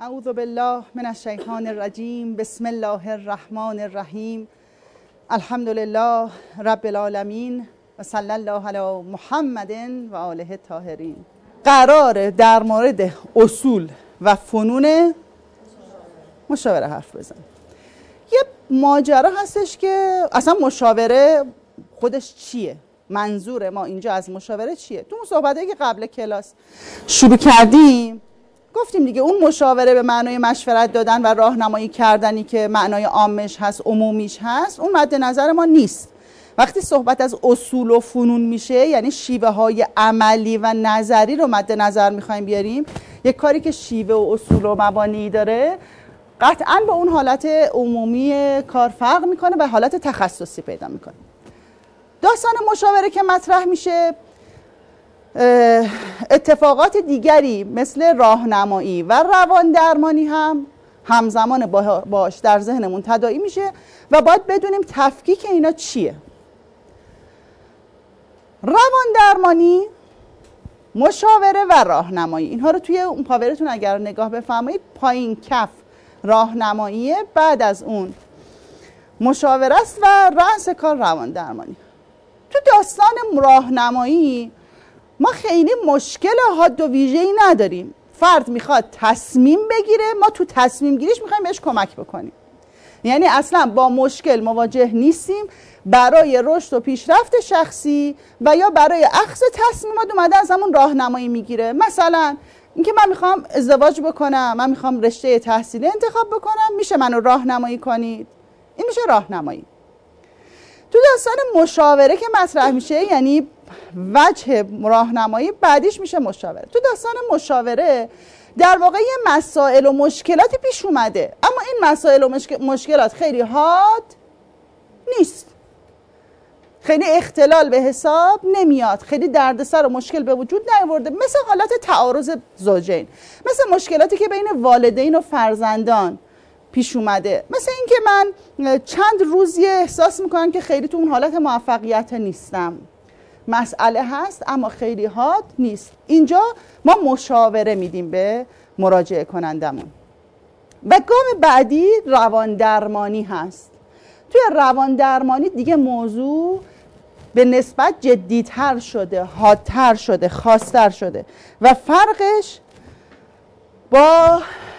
اعوذ بالله من الشیطان الرجیم. بسم الله الرحمن الرحیم. الحمد لله رب العالمین و صلی الله علی محمد و آله الطاهرین. قراره در مورد اصول و فنون مشاوره حرف بزنیم. یه ماجرا هستش که اصلا مشاوره خودش چیه؟ منظور ما اینجا از مشاوره چیه؟ تو اون صحبتایی که قبل کلاس شروع کردیم گفتیم دیگه اون مشاوره به معنای مشورت دادن و راهنمایی کردنی که معنای عامش هست، عمومیش هست، اون مد نظر ما نیست. وقتی صحبت از اصول و فنون میشه، یعنی شیوه های عملی و نظری رو مد نظر میخوایم بیاریم، یک کاری که شیوه و اصول و مبانی داره قطعاً با اون حالت عمومی کار فرق میکنه و حالت تخصصی پیدا میکنه. داستان مشاوره که مطرح میشه، اتفاقات دیگری مثل راهنمایی و روان درمانی هم همزمان باش در ذهنمون تداعی میشه و باید بدونیم تفکیک اینا چیه. روان درمانی، مشاوره و راهنمایی، اینها رو توی اون پاورتون اگر نگاه بفرمایید، پایین کف راهنماییه، بعد از اون مشاوره است و رأس کار روان درمانی. تو داستان راهنمایی ما خیلی مشکل حاد و ویژه‌ای نداریم. فرد میخواد تصمیم بگیره، ما تو تصمیم گیریش میخوایم بهش کمک بکنیم. یعنی اصلا با مشکل مواجه نیستیم. برای رشد و پیشرفت شخصی و یا برای اخذ تصمیمات اومده از همون راهنمایی میگیره. مثلا اینکه من میخوام ازدواج بکنم، من میخوام رشته تحصیلی انتخاب بکنم، میشه منو راهنمایی کنید؟ این میشه راهنمایی. تو داستان مشاوره که مطرح میشه، یعنی وجه راهنمایی بعدیش میشه مشاوره. تو داستان مشاوره در واقع یه مسائل و مشکلاتی پیش اومده، اما این مسائل و مشکلات خیلی حاد نیست، خیلی اختلال به حساب نمیاد، خیلی دردسر و مشکل به وجود نیاورده، مثل حالت تعارض زوجین، مثل مشکلاتی که بین والدین و فرزندان پیش اومده، مثل اینکه من چند روزی احساس میکنم که خیلی تو اون حالت موفقیت نیستم. مسئله هست اما خیلی حاد نیست. اینجا ما مشاوره میدیم به مراجعه کنندمون. و گام بعدی روان درمانی هست. توی روان درمانی دیگه موضوع به نسبت جدیتر شده، حادتر شده، خاصتر شده و فرقش با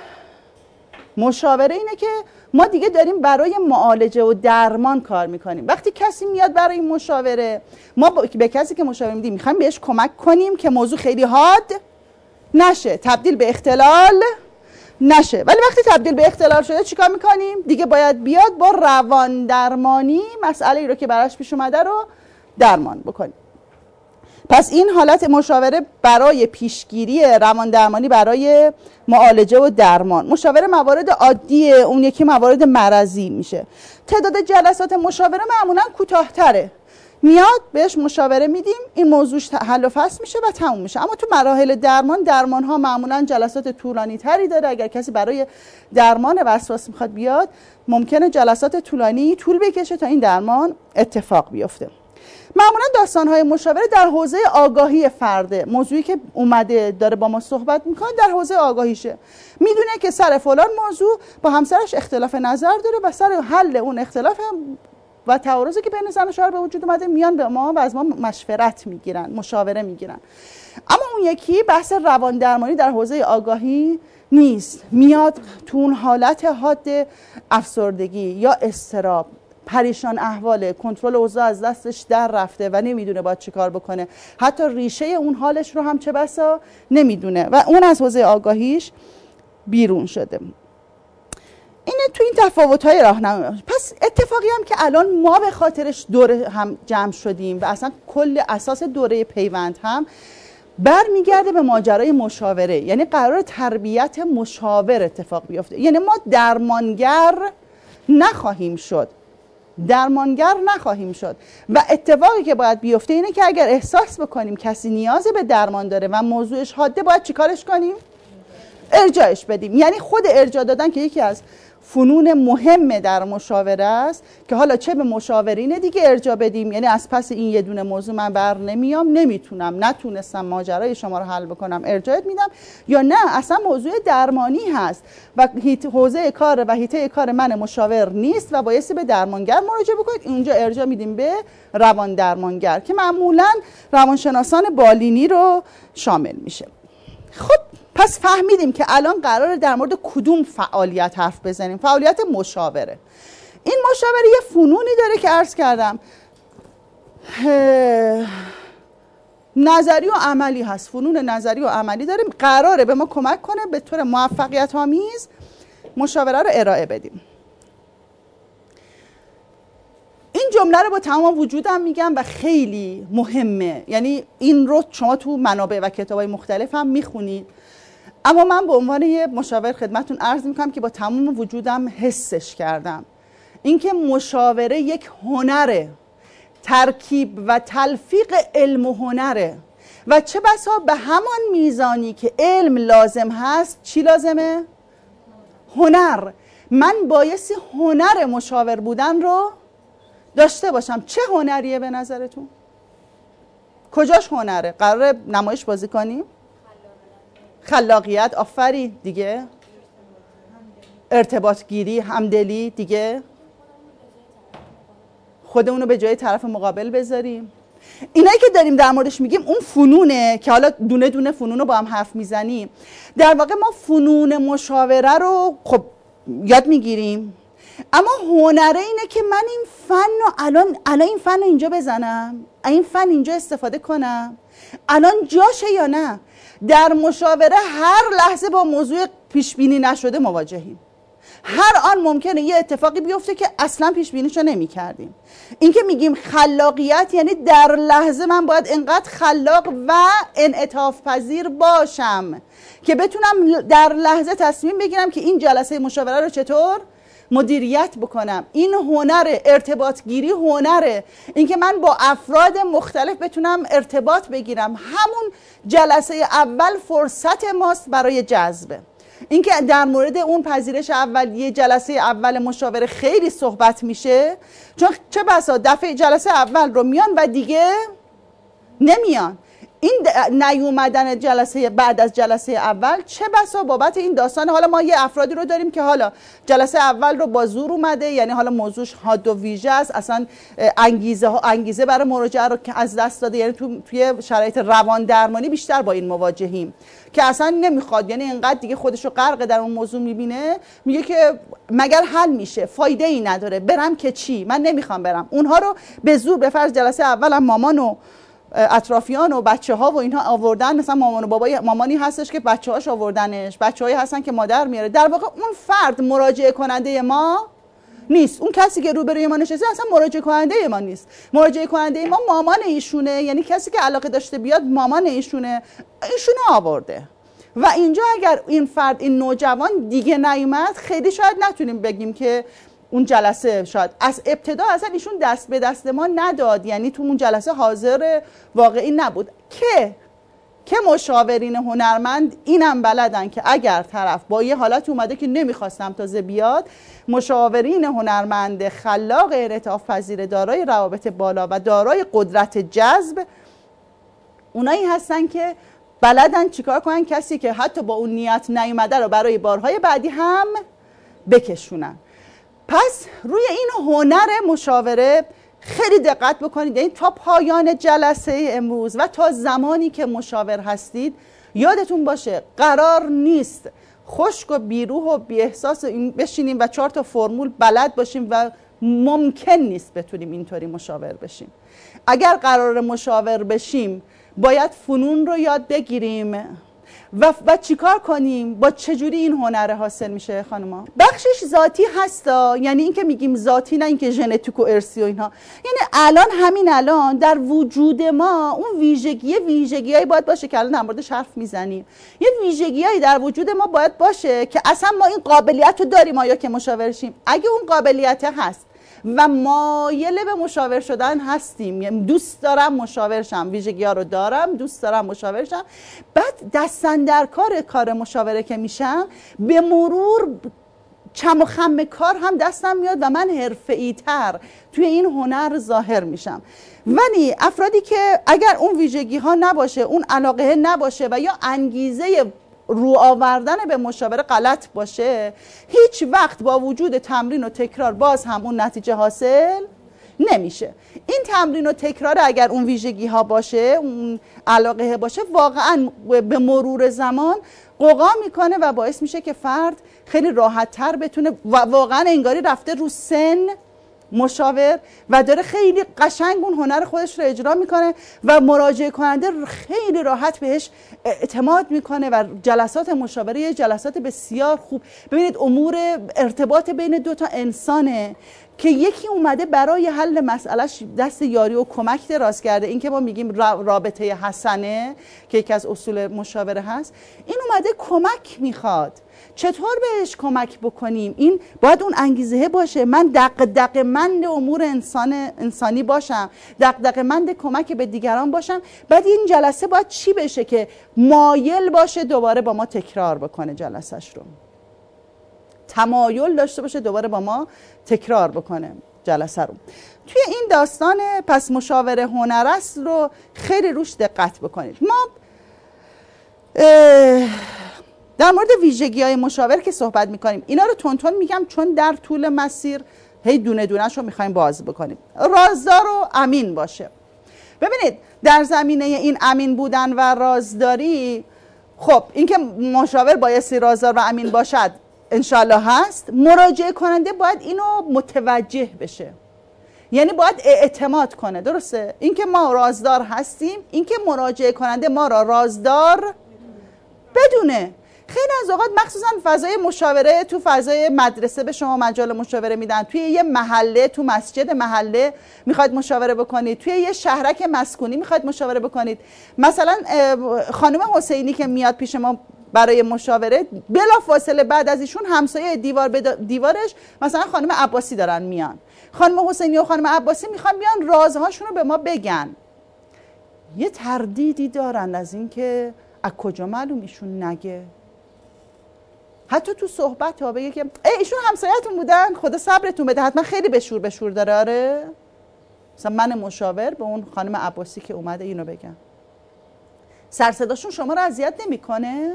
مشاوره اینه که ما دیگه داریم برای معالجه و درمان کار میکنیم. وقتی کسی میاد برای مشاوره، ما به کسی که مشاوره میدیم میخوایم بهش کمک کنیم که موضوع خیلی حاد نشه، تبدیل به اختلال نشه. ولی وقتی تبدیل به اختلال شده چیکار میکنیم؟ دیگه باید بیاد با روان درمانی مسئله رو که براش پیش اومده رو درمان بکنیم. پس این حالت مشاوره برای پیشگیری، روان درمانی برای معالجه و درمان. مشاوره موارد عادیه، اون یکی موارد مرضی میشه. تعداد جلسات مشاوره معمولا کوتاه‌تره. میاد بهش مشاوره میدیم، این موضوعش حل و فصل میشه و تموم میشه. اما تو مراحل درمان ها معمولا جلسات طولانی تری داره. اگر کسی برای درمان وسواس میخواد بیاد، ممکنه جلسات طولانی طول بکشه تا این درمان اتفاق بیفته. معمولا داستان‌های مشاوره در حوزه آگاهی فرده، موضوعی که اومده داره با ما صحبت میکنه در حوزه آگاهیشه. میدونه که سر فلان موضوع با همسرش اختلاف نظر داره و سر حل اون اختلاف و تعارضی که بین زن و شوهر به وجود اومده میان به ما و از ما مشورت میگیرن، مشاوره میگیرن. اما اون یکی بحث روان درمانی در حوزه آگاهی نیست، میاد تو اون حالت حاد افسردگی یا اضطراب، پریشان احواله، کنترل اوضاع از دستش در رفته و نمیدونه باید چی کار بکنه، حتی ریشه اون حالش رو هم چه بسا نمیدونه و اون از حوزه آگاهیش بیرون شده. اینه تو این تفاوت‌های راهنمایی. پس اتفاقی هم که الان ما به خاطرش دوره هم جمع شدیم و اصلا کل اساس دوره پیوند هم برمیگرده به ماجرای مشاوره، یعنی قرار تربیت مشاور اتفاق بیفته. یعنی ما درمانگر نخواهیم شد، و اتفاقی که باید بیفته اینه که اگر احساس بکنیم کسی نیاز به درمان داره و موضوعش حاده، باید چیکارش کنیم؟ ارجاعش بدیم. یعنی خود ارجاع دادن که یکی از فنون مهمه در مشاوره است که حالا چه به مشاورین دیگه ارجاع بدیم، یعنی از پس این یه دونه موضوع من بر نمیام، نتونستم ماجرای شما رو حل بکنم، ارجاعت میدم، یا نه اصلا موضوع درمانی هست و حوزه کار و حیطه کار من مشاور نیست و بایستی به درمانگر مراجعه بکنید، اینجا ارجاع میدیم به روان درمانگر که معمولا روانشناسان بالینی رو شامل میشه. خب پس فهمیدیم که الان قراره در مورد کدوم فعالیت حرف بزنیم. فعالیت مشاوره. این مشاوره یه فنونی داره که عرض کردم نظری و عملی هست. فنون نظری و عملی داره، قراره به ما کمک کنه به طور موفقیت آمیز مشاوره رو ارائه بدیم. این جمله رو با تمام وجودم میگم و خیلی مهمه، یعنی این رو شما تو منابع و کتابای مختلف هم میخونید، اما من به عنوان یه مشاور خدمتتون عرض میکنم که با تمام وجودم حسش کردم. اینکه مشاوره یک هنره، ترکیب و تلفیق علم و هنره و چه بسا به همان میزانی که علم لازم هست چی لازمه؟ هنر. من بایستی هنر مشاور بودن رو داشته باشم. چه هنریه به نظرتون؟ کجاش هنره؟ قراره نمایش بازی کنیم؟ خلاقیت، آفرین دیگه، ارتباط گیری، همدلی دیگه، خودمونو به جای طرف مقابل بذاریم. اینایی که داریم در موردش میگیم اون فنونه که حالا دونه دونه فنون رو با هم حرف میزنیم. در واقع ما فنون مشاوره رو خب یاد میگیریم، اما هنره اینه که من این فن رو الان این فن رو اینجا بزنم، این فن اینجا استفاده کنم، الان جاشه یا نه. در مشاوره هر لحظه با موضوع پیش بینی نشده مواجهیم. هر آن ممکنه یه اتفاقی بیفته که اصلا پیش بینیشو نمی‌کردیم. این که میگیم خلاقیت یعنی در لحظه من باید انقدر خلاق و انعطاف پذیر باشم که بتونم در لحظه تصمیم بگیرم که این جلسه مشاوره رو چطور مدیریت بکنم. این هنر ارتباط گیری هنره، اینکه من با افراد مختلف بتونم ارتباط بگیرم. همون جلسه اول فرصت ماست برای جذب. اینکه در مورد اون پذیرش اولیه جلسه اول مشاوره خیلی صحبت میشه، چون چه بسا دفعه جلسه اول رو میان و دیگه نمیان. این نیومدن جلسه بعد از جلسه اول چه بسا بابت این داستان. حالا ما یه افرادی رو داریم که حالا جلسه اول رو با زور اومده، یعنی حالا موضوعش حاد و ویژه است، اصلا انگیزه برای مراجعه رو که از دست داده. یعنی توی شرایط روان درمانی بیشتر با این مواجهیم که اصلا نمیخواد، یعنی اینقدر دیگه خودشو غرق در اون موضوع میبینه، میگه که مگر حل میشه، فایده ای نداره، برم که چی، من نمیخوام برم. اونها رو به زور به فرض جلسه اولم مامان و اطرافیان و بچه ها و اینها آوردن، مثلا مامان و بابای مامانی هستش که بچه هاش آوردنش، بچه هایی هستن که مادر میاره. در واقع اون فرد مراجعه کننده ما نیست، اون کسی که روبروی ما نشسته اصلا مراجعه کننده ما نیست. مراجعه کننده ما مامان ایشونه، یعنی کسی که علاقه داشته بیاد مامان ایشونه آورده. و اینجا اگر این فرد، این نوجوان دیگه نیومد، خیلی شاید نتونیم بگیم که اون جلسه شاید از ابتدا اصلا ایشون دست به دست ما نداد، یعنی تو اون جلسه حاضر واقعی نبود. که مشاورین هنرمند اینم بلدن که اگر طرف با یه حالت اومده که نمیخواستم تازه بیاد، مشاورین هنرمند خلاق انعطاف پذیر دارای روابط بالا و دارای قدرت جذب اونایی هستن که بلدن چیکار کنن کسی که حتی با اون نیت نیومده رو برای بارهای بعدی هم بکشونن. پس روی این هنر مشاوره خیلی دقت بکنید، یعنی تا پایان جلسه امروز و تا زمانی که مشاور هستید یادتون باشه قرار نیست خشک و بیروح و بی احساس بشینیم و 4 تا فرمول بلد باشیم و ممکن نیست بتونیم اینطوری مشاور بشیم. اگر قرار مشاور بشیم باید فنون رو یاد بگیریم و چیکار کنیم، با چجوری این هنر حاصل میشه خانوما. بخشش ذاتی هستا، یعنی این که میگیم ذاتی نه اینکه ژنتیک و ارثی و اینها، یعنی همین الان در وجود ما اون ویژگیایی باید باشه که الان در موردش حرف میزنیم. یه ویژگیایی در وجود ما باید باشه که اصلا ما این قابلیت رو داریم آیا که مشاور شیم. اگه اون قابلیت هست و مایل به مشاور شدن هستیم، یعنی دوست دارم مشاور شم، ویژگی ها رو دارم، دوست دارم مشاور شم، بعد دستن در کار مشاوره که میشم به مرور چم و خم کار هم دستم میاد و من حرفه‌ای تر توی این هنر ظاهر میشم. ولی افرادی که اگر اون ویژگی ها نباشه، اون علاقه نباشه و یا انگیزه رو آوردن به مشاوره غلط باشه، هیچ وقت با وجود تمرین و تکرار باز هم اون نتیجه حاصل نمیشه. این تمرین و تکرار اگر اون ویژگی ها باشه، اون علاقه باشه، واقعا به مرور زمان قوقا میکنه و باعث میشه که فرد خیلی راحت تر بتونه و واقعا انگاری رفته رو سن مشاور و داره خیلی قشنگ اون هنر خودش رو اجرا میکنه و مراجعه کننده خیلی راحت بهش اعتماد میکنه و جلسات مشاوره یه جلسات بسیار خوب. ببینید امور ارتباط بین دو تا انسانه که یکی اومده برای حل مسئلهش دست یاری و کمک دراز کرده، این که ما میگیم رابطه حسنه که یکی از اصول مشاوره هست، این اومده کمک میخواد. چطور بهش کمک بکنیم؟ این باید اون انگیزه باشه، من دغدغه‌مند امور انسانی باشم، دغدغه‌مند کمک به دیگران باشم. بعد این جلسه باید چی بشه که مایل باشه دوباره با ما تکرار بکنه جلسهش رو، تمایل داشته باشه دوباره با ما تکرار بکنه جلسه رو. توی این داستان پس مشاوره هنر است رو خیلی روش دقت بکنید. ما در مورد ویژگی‌های مشاور که صحبت می‌کنیم، اینا رو تون میگم چون در طول مسیر هی دونه دونه‌شو می‌خوایم باز بکنیم. رازدار و امین باشه. ببینید در زمینه این امین بودن و رازداری، خب اینکه مشاور بایستی رازدار و امین باشد انشالله هست. مراجعه کننده باید اینو متوجه بشه، یعنی باید اعتماد کنه. درسته؟ اینکه ما رازدار هستیم، اینکه مراجعه کننده ما را رازدار بدونه. خیلی از اوقات مخصوصا فضای مشاوره، تو فضای مدرسه به شما مجال مشاوره میدن، توی یه محله، تو مسجد محله میخواید مشاوره بکنید، توی یه شهرک مسکونی میخواید مشاوره بکنید. مثلا خانم حسینی که میاد پیش ما برای مشاوره، بلا فاصله بعد از ایشون همسایه دیوار به دیوارش مثلا خانم عباسی دارن میان، خانم حسینی و خانم عباسی میخوان بیان رازهاشون رو به ما بگن. یه تردیدی دارن از این که از کجا معلوم ایشون نگه. حتی تو صحبت ها بگه که ایشون همسایه‌تون بودن، خدا صبرتون بده، حتما خیلی به شور داره. آره مثلا من مشاور به اون خانم عباسی که اومده اینو بگم، سرصداشون شما رو اذیت نمیکنه؟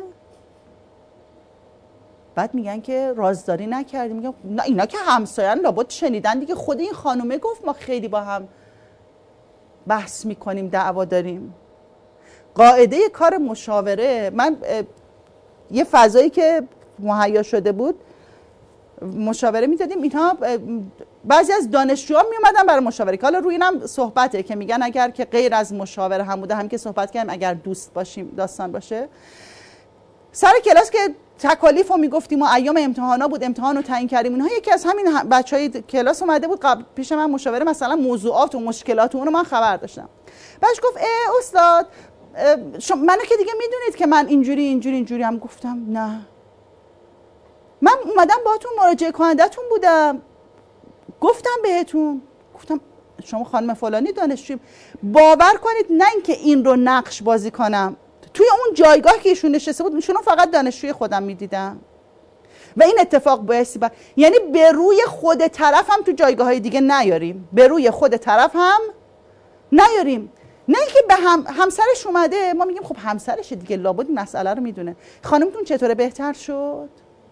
بعد میگن که رازداری نکردیم. میگم نه اینا که همسایه‌ان لابد شنیدن دیگه، خود این خانومه گفت ما خیلی با هم بحث میکنیم، دعوا داریم. قاعده کار مشاوره، من یه فضایی که مهیا شده بود مشاوره میدادیم، اینها بعضی از دانشجوها میومدن برای مشاوره، که حالا روی اینم صحبته که میگن اگر که غیر از مشاوره هم بوده، هم که صحبت کردیم اگر دوست باشیم داستان باشه. سر کلاس که تکالیف رو میگفتیم و ایام امتحانا بود، امتحان رو تعیین کردیم، اینها یکی از همین بچهای کلاس اومده بود قبل پیش من مشاوره، مثلا موضوعات و مشکلات اونو من خبر داشتم. بعدش گفت استاد منو که دیگه میدونید که من اینجوری هم. گفتم نه، من اومدم باهاتون مراجعه کننده‌تون بودم، گفتم بهتون، گفتم شما خانم فلانی دانشجوی. باور کنید نه اینکه این رو نقش بازی کنم، توی اون جایگاه که ایشون نشسته بود ایشونو فقط دانشجوی خودم میدیدم و این اتفاق بایستی یعنی به روی خود طرف هم تو جایگاه های دیگه نیاریم، به روی خود طرف هم نیاریم. نه اینکه به همسرش اومده ما میگیم خب همسرشه دیگه لابد این مسئله رو میدونه. خانمتون چطوره، بهتر شد؟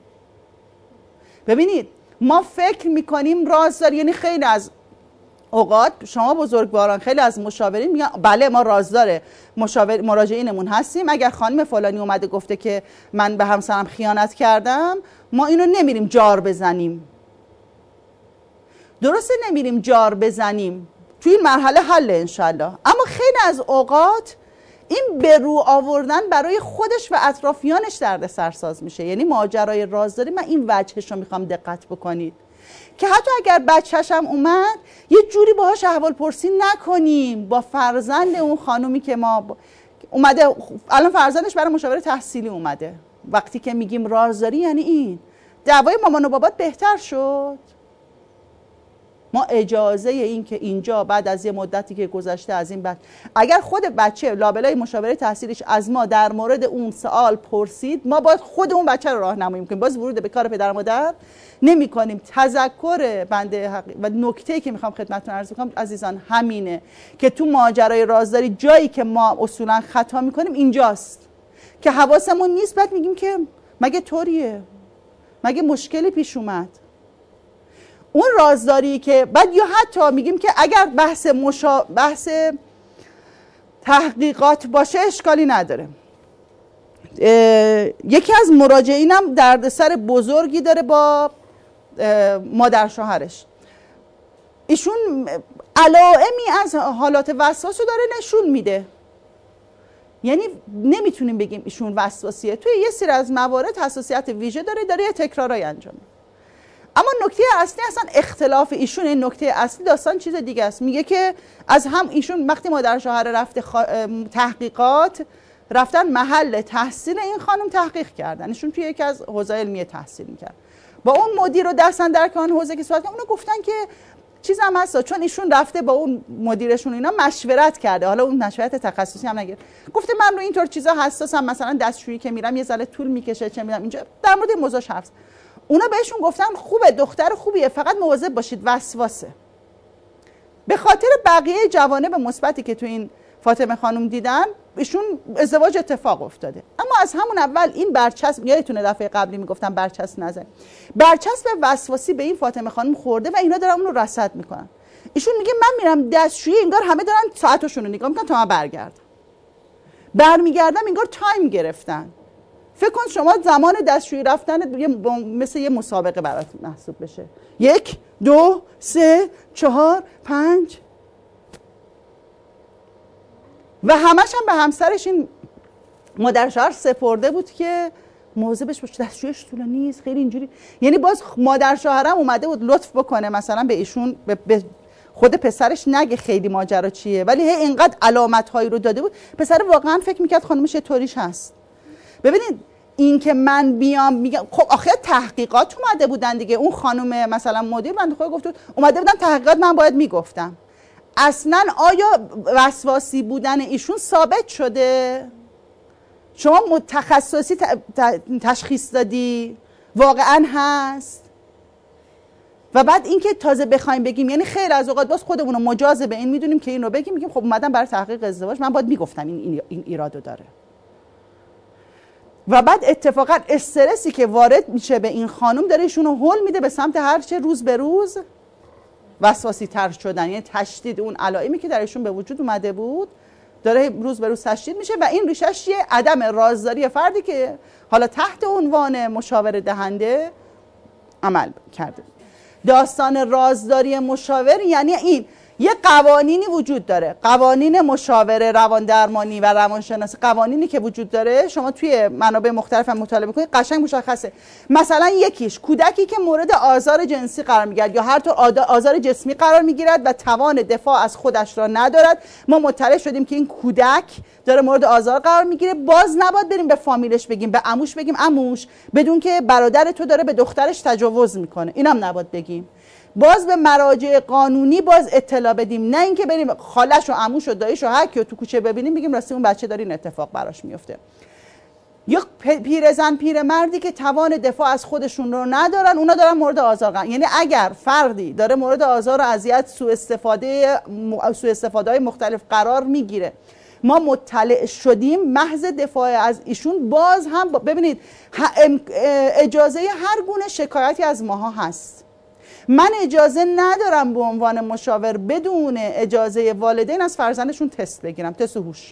ببینید ما فکر میکنیم رازدار، یعنی خیلی از اوقات شما بزرگواران خیلی از مشاورین میگن بله ما رازدار مراجعینمون هستیم، اگر خانم فلانی اومده گفته که من به همسرم خیانت کردم، ما اینو نمیریم جار بزنیم. درسته نمیریم جار بزنیم، توی این مرحله حل انشالله. اما خیلی از اوقات این به رو آوردن برای خودش و اطرافیانش درد سرساز میشه. یعنی ماجرای رازداری، من این وجهش رو میخوام دقت بکنید که حتی اگر بچه‌ش هم اومد یه جوری باهاش احوال پرسی نکنیم، با فرزند اون خانومی که ما اومده، الان فرزندش برای مشاوره تحصیلی اومده، وقتی که میگیم رازداری یعنی این دعوای مامان و بابات بهتر شد، ما اجازه این که اینجا بعد از یه مدتی که گذشته از این اگر خود بچه لابلای مشاوره تحصیلیش از ما در مورد اون سوال پرسید، ما باید خود اون بچه رو راهنمایی کنیم. باز ورود به کار پدر و مادر نمی کنیم. تذکر بنده و نکته‌ای که میخوام خدمتتون عرض کنم عزیزان همینه که تو ماجرای رازداری جایی که ما اصولا خطا میکنیم اینجاست که حواسمون نیست. بعد میگیم که مگه طوریه، مگه مشکلی پیش اومد. اون رازداری که بعد یا حتی میگیم که اگر بحث تحقیقات باشه اشکالی نداره. یکی از مراجعینم دردسر بزرگی داره با مادر شوهرش. ایشون علائمی از حالات وسواس رو داره نشون میده. یعنی نمیتونیم بگیم ایشون وسواسیه. توی یه سری از موارد حساسیت ویژه داره یه تکرارای انجام میده. اما نکته اصلی اصلا اختلاف ایشون، این نکته اصلی داستان چیز دیگه است. میگه که از هم ایشون وقتی مادر شوهر رفته تحقیقات، رفتن محل تحصیل این خانم تحقیق کردن. ایشون توی یکی از حوزه علمیه تحصیل میکرد. با اون مدیر و دستن در کان حوزه که صحبت کردن، اونا گفتن که چیز هم هست، چون ایشون رفته با اون مدیرشون اینا مشورت کرده. حالا اون مشورت تخصصی هم نگرفت. گفته من رو اینطور چیزا حساسم، مثلا دستشویی که میرم یه ذره طول میکشه، چه میدونم اینجا در مورد موضوع حرف. اونا بهشون گفتن خوبه، دختر خوبیه، فقط مواظب باشید وسواسه. به خاطر بقیه جوانب مثبتی که تو این فاطمه خانم دیدن، ایشون ازدواج اتفاق افتاده. اما از همون اول این برچسب، یادتونه دفعه قبلی میگفتم برچسب نزن، برچسب وسواسی به این فاطمه خانم خورده و اینا دارن اون رو رصد میکنن. ایشون میگه من میرم دستشویی، انگار همه دارن ساعتشون رو نگاه میکنن تا من برمیگردم انگار تایم گرفتن. فکر کن شما زمان دستشویی رفتن مثل یه مسابقه برات محسوب بشه. 1 2 3 4 5 و همش هم به همسرش این مادر شوهر سپرده بود که مواظبش باشه، دستشویش طولانی نیست، خیلی اینجوری. یعنی باز مادر شوهرم اومده بود لطف بکنه مثلا به ایشون، به خود پسرش نگه خیلی ماجرا چیه، ولی هی اینقدر علامت هایی رو داده بود پسر واقعا فکر میکرد خانمش یه طوریش هست. ببینید این که من بیام میگم خب آخه تحقیقات اومده بودن دیگه، اون خانم مثلا مدیر بنده خدا گفت اومده بودن تحقیقات، من باید میگفتم. اصلا آیا وسواسی بودن ایشون ثابت شده؟ شما متخصصی تشخیص دادی؟ واقعا هست؟ و بعد اینکه تازه بخوایم بگیم، یعنی خیلی از اوقات باز خودمون رو مجاز به این میدونیم که این رو بگیم، میگیم خب اومدم برای تحقیق ازدواج، من باید میگفتم این ایرادو داره. و بعد اتفاقا استرسی که وارد میشه به این خانم داره ایشون رو هول میده به سمت هرچه روز به روز وسواسی تر شدن. یعنی تشدید اون علائمی که در ایشون به وجود اومده بود داره روز به روز تشدید میشه و این ریشش یه عدم رازداری فردی که حالا تحت عنوان مشاوره دهنده عمل کرده. داستان رازداری مشاور یعنی این یه قوانینی وجود داره، قوانین مشاوره رواندرمانی و روانشناسی، قوانینی که وجود داره شما توی منابع مختلف هم مطالعه کنید قشنگ مشخصه. مثلا یکیش کودکی که مورد آزار جنسی قرار میگیرد یا هر طور آزار جسمی قرار میگیرد و توان دفاع از خودش را ندارد، ما مطلع شدیم که این کودک داره مورد آزار قرار میگیره، باز نباید بریم به فامیلش بگیم، به عموش بگیم عموش بدون که برادر تو داره به دخترش تجاوز میکنه، اینم نباید بگیم. باز به مراجع قانونی باز اطلاع بدیم، نه اینکه بریم خالش و عموش و دایش و هر کیو تو کوچه ببینیم بگیم راستی اون بچه داره این اتفاق براش میفته. یا پیرزن پیرمردی که توان دفاع از خودشون رو ندارن، اونا دارن مورد آزار قرار. یعنی اگر فردی داره مورد آزار و اذیت سوء استفاده مختلف قرار میگیره، ما مطلع شدیم، محض دفاع از ایشون باز هم ببینید اجازه هر گونه شکایتی از ماها هست. من اجازه ندارم به عنوان مشاور بدون اجازه والدین از فرزندشون تست بگیرم، تست هوش.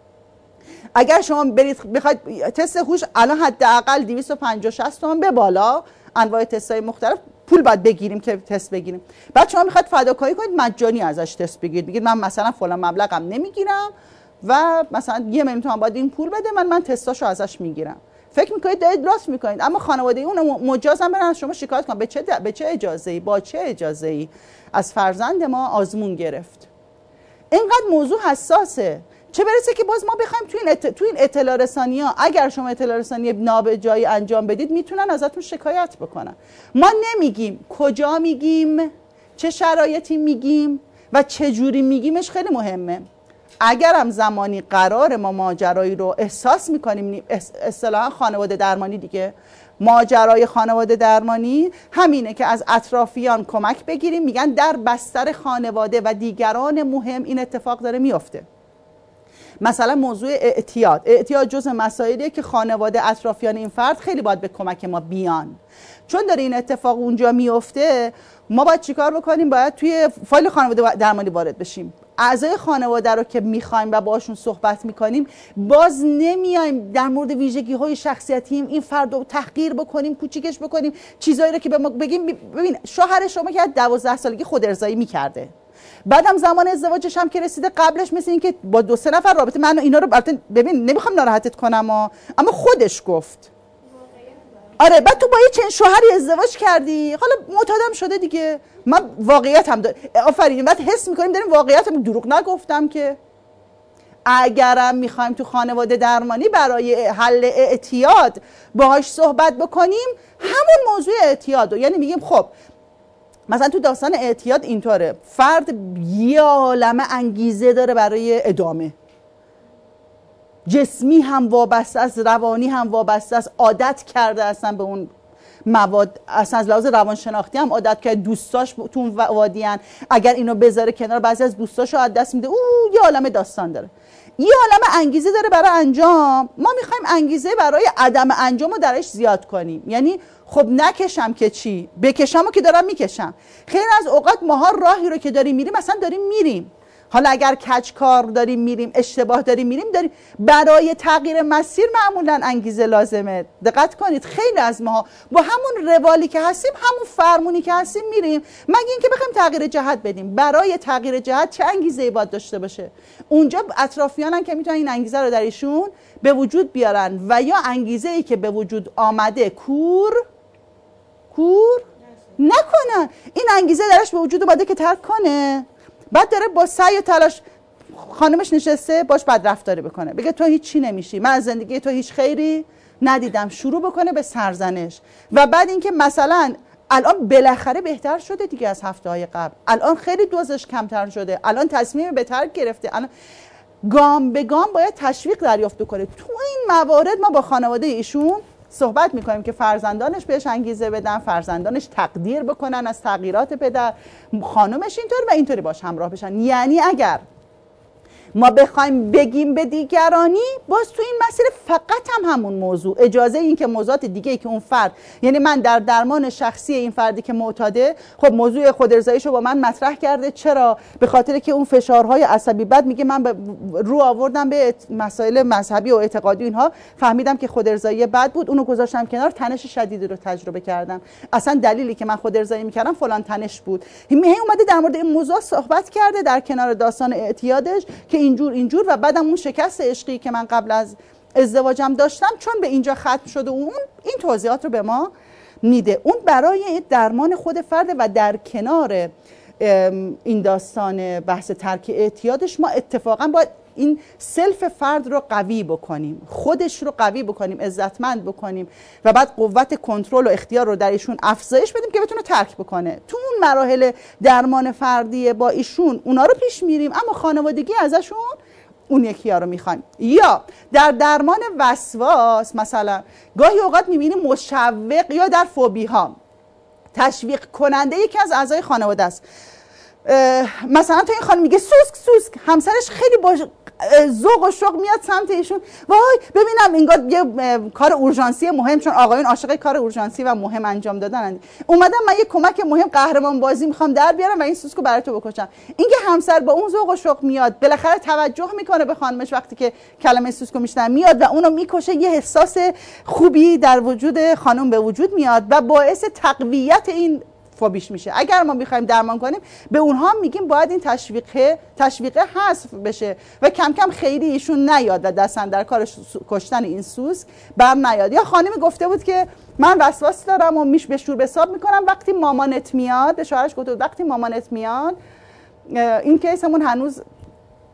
اگر شما برید بخواید تست هوش الان حداقل 250-60 تومان به بالا، انواع تست‌های مختلف پول باید بگیریم که تست بگیریم. بعد شما میخواید فداکاری کنید مجانی ازش تست بگیرید، بگید من مثلا فلان مبلغم نمیگیرم و مثلا 1 میلیون تومان باید این پول بده، من تستاشو ازش میگیرم. فکر میکنید دارید راست میکنید، اما خانواده اون مجازم برن از شما شکایت کنن به چه اجازه‌ای، با چه اجازه‌ای از فرزند ما آزمون گرفت. اینقدر موضوع حساسه، چه برسه که باز ما بخوایم تو این اطلاع رسانی‌ها، اگر شما اطلاع رسانی نابجایی انجام بدید میتونن ازتون شکایت بکنن. ما نمیگیم، کجا میگیم؟ چه شرایطی میگیم و چه جوری میگیمش خیلی مهمه. اگرم زمانی قرار ما ماجرایی رو احساس میکنیم، اصطلاحا خانواده درمانی دیگه، ماجرای خانواده درمانی همینه که از اطرافیان کمک بگیریم. میگن در بستر خانواده و دیگران مهم این اتفاق داره میفته. مثلا موضوع اعتیاد جزء مسائلیه که خانواده اطرافیان این فرد خیلی باید به کمک ما بیان. چون داره این اتفاق اونجا میفته، ما باید چیکار بکنیم؟ باید توی فایل خانواده درمانی وارد بشیم. اعضای خانواده رو که میخوایم و باشون صحبت میکنیم، باز نمیایم در مورد ویژگی های شخصیتی این فرد رو تحقیر بکنیم، کوچیکش بکنیم، چیزایی رو که به ما بگیم ببین شوهر شما که 12 سالگی خود ارضایی میکرده، بعدم زمان ازدواجش هم که رسیده، قبلش مثل این که با 2-3 نفر رابطه، من اینا رو ببین نمیخوام ناراحتت کنم اما خودش گفت آره، بعد تو با یه چنین شوهری ازدواج کردی، حالا معتادم شده دیگه. من واقعیت هم آفرین، بعد حس میکنیم داریم واقعیت هم، دروغ نگفتم که. اگرم میخوایم تو خانواده درمانی برای حل اعتیاد باهاش صحبت بکنیم، همون موضوع اعتیاد رو، یعنی میگیم خب مثلا تو داستان اعتیاد اینطوره، فرد یه عالمه انگیزه داره برای ادامه، جسمی هم وابسته است، روانی هم وابسته است، عادت کرده اصلا به اون مواد، اصلا از لحاظ روانشناختی هم عادت کرده، دوستاش تو اون وادیان، اگر اینو بذاره کنار بعضی از دوستاشو از دست میده، یه عالمه داستان داره، یه عالمه انگیزه داره برای انجام. ما میخوایم انگیزه برای عدم انجام رو درش زیاد کنیم، یعنی خب نکشم که چی، بکشم و که دارم میکشم. خیلی از اوقات ماها راهی رو که داریم میریم، مثلا داریم میریم، حالا اگر کجکار داریم میریم، اشتباه داریم میریم، برای تغییر مسیر معمولا انگیزه لازمه. دقت کنید خیلی از ماها با همون روالی که هستیم، همون فرمونی که هستیم میریم، مگه اینکه بخوایم تغییر جهت بدیم. برای تغییر جهت چه انگیزه‌ای باید داشته باشه؟ اونجا اطرافیانن که میتونن این انگیزه رو در ایشون به وجود بیارن، و یا انگیزه‌ای که به وجود آمده کور نکنن. این انگیزه درش به وجود اومده که ترک کنه، بعد داره با سعی و تلاش، خانمش نشسته باش بد رفتاری بکنه، بگه تو هیچ چی نمیشی، من از زندگی تو هیچ خیری ندیدم، شروع بکنه به سرزنش. و بعد اینکه مثلا الان بالاخره بهتر شده دیگه از هفته‌های قبل، الان خیلی دوزش کمتر شده، الان تصمیم به ترک گرفته، الان گام به گام باید تشویق دریافت کنه. تو این موارد ما با خانواده ایشون صحبت میکنیم که فرزندانش بهش انگیزه بدن، فرزندانش تقدیر بکنن از تغییرات پدر، خانمش اینطوری و اینطوری باش همراه بشن. یعنی اگر ما بخوایم بگیم به دیگرانی، باز تو این مسیر فقط همون موضوع، اجازه این که موضوعات دیگه که اون فرد، یعنی من در درمان شخصی این فردی که معتاده، خب موضوع خودارضاییشو با من مطرح کرده، چرا؟ به خاطر که اون فشارهای عصبی، بعد میگه من رو آوردم به مسائل مذهبی و اعتقادی اینها، فهمیدم که خودارضایی بد بود، اونو گذاشتم کنار، تنش شدیدی رو تجربه کردم، اصلا دلیلی که من خودارضایی میکردم فلان تنش بود. هی اومده در مورد این موضوع صحبت کرده در کنار داستان اعتیادش که اینجور و بعدم اون شکست عشقی که من قبل از ازدواجم داشتم چون به اینجا ختم شده، اون این توضیحات رو به ما میده. اون برای درمان خود فرد و در کنار این داستان بحث ترک اعتیادش ما اتفاقا باید این سلف فرد رو قوی بکنیم، خودش رو قوی بکنیم، عزتمند بکنیم و بعد قوت کنترل و اختیار رو در ایشون افزایش بدیم که بتونه ترک بکنه. تو اون مراحل درمان فردی با ایشون اونا رو پیش میریم، اما خانوادگی ازشون اون یکی ها رو میخوایم. یا در درمان وسواس مثلا گاهی اوقات میبینیم مشوق یا در فوبی ها تشویق کننده یکی از اعضای خانواده است. مثلا تو این خانم میگه سوسک، همسرش خیلی با ذوق و شوق میاد سمت ایشون، وای ببینم انگار یه کار اورژانسی مهم، چون آقایون عاشق کار اورژانسی و مهم انجام دادن، اومدم من یه کمک مهم قهرمان بازی میخوام در بیارم و این سوسکو برای تو بکشم. اینکه همسر با اون ذوق و شوق میاد، بالاخره توجه میکنه به خانمش وقتی که کلمه سوسکو میشنوه، میاد و اونو میکشه، یه احساس خوبی در وجود خانم به وجود میاد و باعث تقویت این فوبیش میشه. اگر ما میخوایم درمان کنیم، به اونها میگیم باید این تشویقه حذف بشه و کم کم خیلی ایشون نیاد و دستن در کار کشتن این سوسک بر نیاد. یا خانمی گفته بود که من وسواس دارم و به شور به حساب میکنم وقتی مامانت میاد، به شوهرش گفته بود وقتی مامانت میاد، این کیس همون هنوز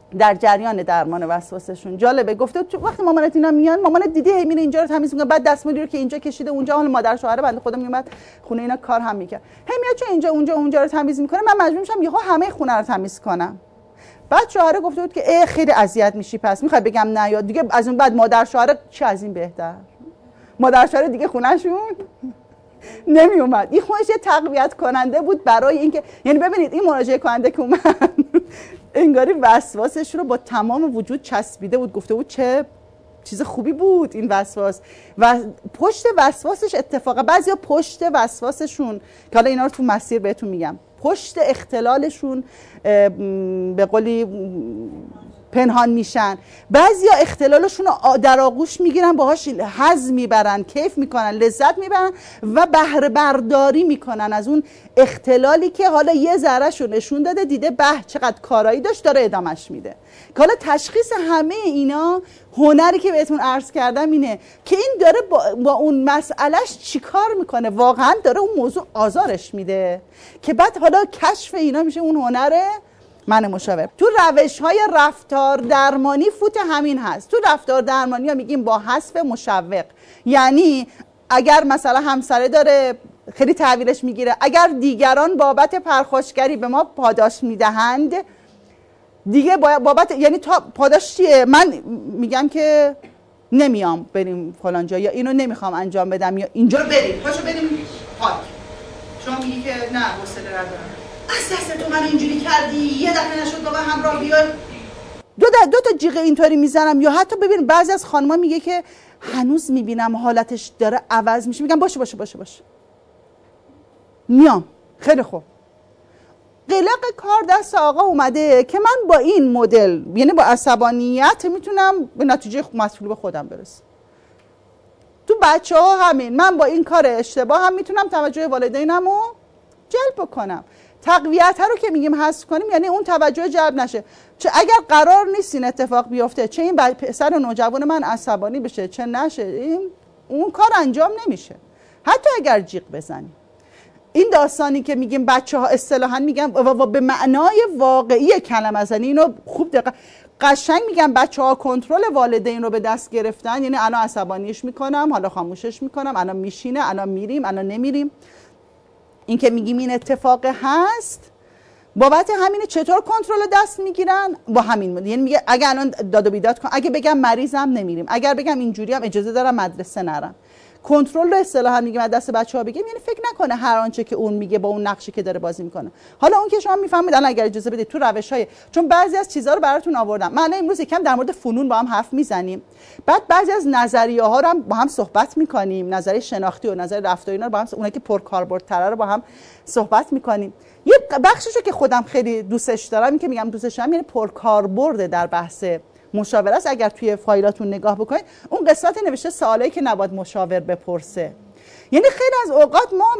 در جریان درمان وسواسشون. جالبه گفته وقتی مامانت اینا میان، مامانت دیدی هی میره اینجا رو تمیز میکنه، بعد دستمالی رو که اینجا کشیده اونجا، حالا مادر شوهر بنده خدا میومد خونه اینا کار هم میکرد، هی میاد چون اینجا اونجا رو تمیز میکنه، من مجبور میشم یهو همه خونه رو تمیز کنم. بعد شوهر گفته بود که خیلی اذیت میشی، پس میخوای بگم نه یا دیگه از اون بعد مادر شوهر چه از این بهتر، مادر شوهر دیگه خونهشون نمی اومد. این خودش یه تقویت کننده بود برای اینکه، یعنی ببینید این مراجعه کننده که اومد انگاری وسواسش رو با تمام وجود چسبیده بود، گفته بود چه چیز خوبی بود این وسواس. و پشت وسواسش اتفاقا بعضیا پشت وسواسشون که حالا اینا رو تو مسیر بهتون میگم، پشت اختلالشون به قولی پنهان میشن. بعضیا اختلالشون رو در آغوش میگیرن، باهاش حظ میبرن، کیف میکنن، لذت میبرن و بهره برداری میکنن از اون اختلالی که حالا یه ذره‌شو نشون داده، دیده به چقدر کارایی داشت، داره ادامش میده. که حالا تشخیص همه اینا، هنری که بهتون عرض کردم اینه که این داره با اون مسئلهش چیکار میکنه، واقعا داره اون موضوع آزارش میده، که بعد حالا کشف اینا میشه اون هنره من مشاور. تو روش‌های رفتار درمانی فوت همین هست. تو رفتار درمانی ها میگیم با حذف مشوق، یعنی اگر مثلا همسره داره خیلی تحویلش میگیره، اگر دیگران بابت پرخاشگری به ما پاداش میدهند، دیگه بابت یعنی تا پاداش چیه؟ من میگم که نمیام بریم فلان جا، یا اینو نمیخوام انجام بدم، یا اینجا بریم، پاشو بریم پارک. شما میگی که نه حوصله ندارم، از دست تو من اینجوری کردی، یه دفعه نشد بابا همراه بیای، دو تا جیغ اینطوری میزنم. یا حتی ببین بعضی از خانم‌ها میگه که هنوز میبینم حالتش داره عوض میشه، میگم باشه میام، خیلی خوب. قلق کار دست آقا اومده که من با این مدل، یعنی با عصبانیت میتونم به نتیجه مطلوب خودم برسم. تو بچه ها همین، من با این کار اشتباه هم میتونم توجه والدینم رو جلب کنم. تقویت ها رو که میگیم حذف کنیم، یعنی اون توجه جلب نشه. چه اگر قرار نیست این اتفاق بیفته، چه این پسر نوجوان من عصبانی بشه، چه نشه، اون کار انجام نمیشه حتی اگر جیغ بزنیم. این داستانی که میگیم بچه ها اصطلاحاً میگم و به معنای واقعی کلمه زنی، اینو خوب قشنگ میگم، بچه ها کنترل والدین رو به دست گرفتن، یعنی الان عصبانیش میکنم، حالا خاموشش میکنم، الان میشینه، الان میریم، الان نمیریم. این که میگیم این اتفاق هست، بابت همینه. چطور کنترل دست میگیرن؟ با همین مدل. یعنی میگه اگه الان داد و بیداد کنم، اگه بگم مریضم نمیریم، اگر بگم اینجوری هم اجازه دارم مدرسه نرم. کنترل رو اصطلاحا میگیم از دست بچه‌ها بگیم، یعنی فکر نکنه هر آنچه که اون میگه با اون نقشی که داره بازی میکنه. حالا اون که شما میفهمید، الان اگر اجازه بدید تو روش‌های، چون بعضی از چیزا رو براتون آوردم، من امروز یکم در مورد فنون با هم حرف میزنیم، بعد بعضی از نظریه‌ها رو هم با هم صحبت میکنیم، نظریه شناختی و نظریه رفتاری اینا رو با هم، اونایی که پرکاربردتره رو با هم صحبت میکنیم. یه بخششو که خودم خیلی دوستش دارم، این که میگم دوستش دارم، یعنی پرکاربرد در بحث مشاوره است. اگر توی فایلاتون نگاه بکنید، اون قسمت نوشته سوالایی که نباید مشاور بپرسه. یعنی خیلی از اوقات ما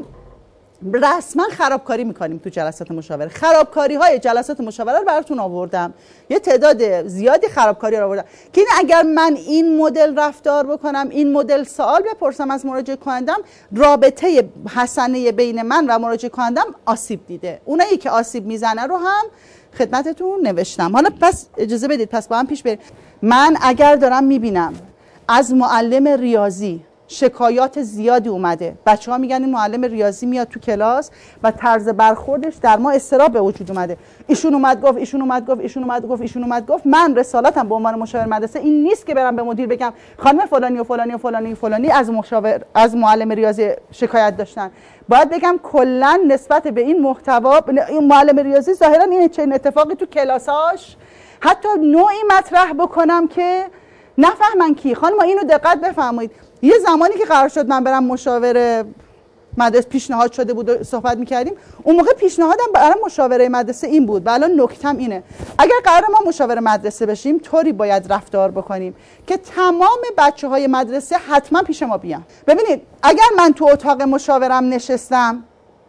رسما خرابکاری میکنیم تو جلسات مشاوره. خرابکاری های جلسات مشاوره رو براتون آوردم، یه تعداد زیادی خرابکاری رو آوردم که این اگر من این مدل رفتار بکنم، این مدل سوال بپرسم از مراجعه کنندم، رابطه حسنه بین من و مراجعه کنندم آسیب دیده. اونایی که آسیب میزنه رو هم خدمتتون نوشتم. حالا پس اجازه بدید پس با هم پیش بریم. من اگر دارم میبینم از معلم ریاضی شکایات زیادی اومده، بچه‌ها میگن این معلم ریاضی میاد تو کلاس و طرز برخوردش در ما اضطراب به وجود اومده، ایشون اومد گفت، ایشون اومد گفت، ایشون اومد گفت، ایشون اومد گفت. من رسالتم به عنوان مشاور مدرسه این نیست که برم به مدیر بگم خانم فلانی و فلانی و فلانی و فلانی از معلم ریاضی شکایت داشتن. باید بگم کلا نسبت به این محتوا، این معلم ریاضی ظاهرا این چنین اتفاقی تو کلاساش حتی نوعی مطرح بکنم که نفهمن کی. خانم اینو دقت بفرمایید، یه زمانی که قرار شد من برم مشاور مدرسه، پیشنهاد شده بود و صحبت میکردیم، اون موقع پیشنهادم برای مشاوره مدرسه این بود و الان نکتم اینه، اگر قرار ما مشاور مدرسه بشیم طوری باید رفتار بکنیم که تمام بچه‌های مدرسه حتما پیش ما بیان. ببینید اگر من تو اتاق مشاورم نشستم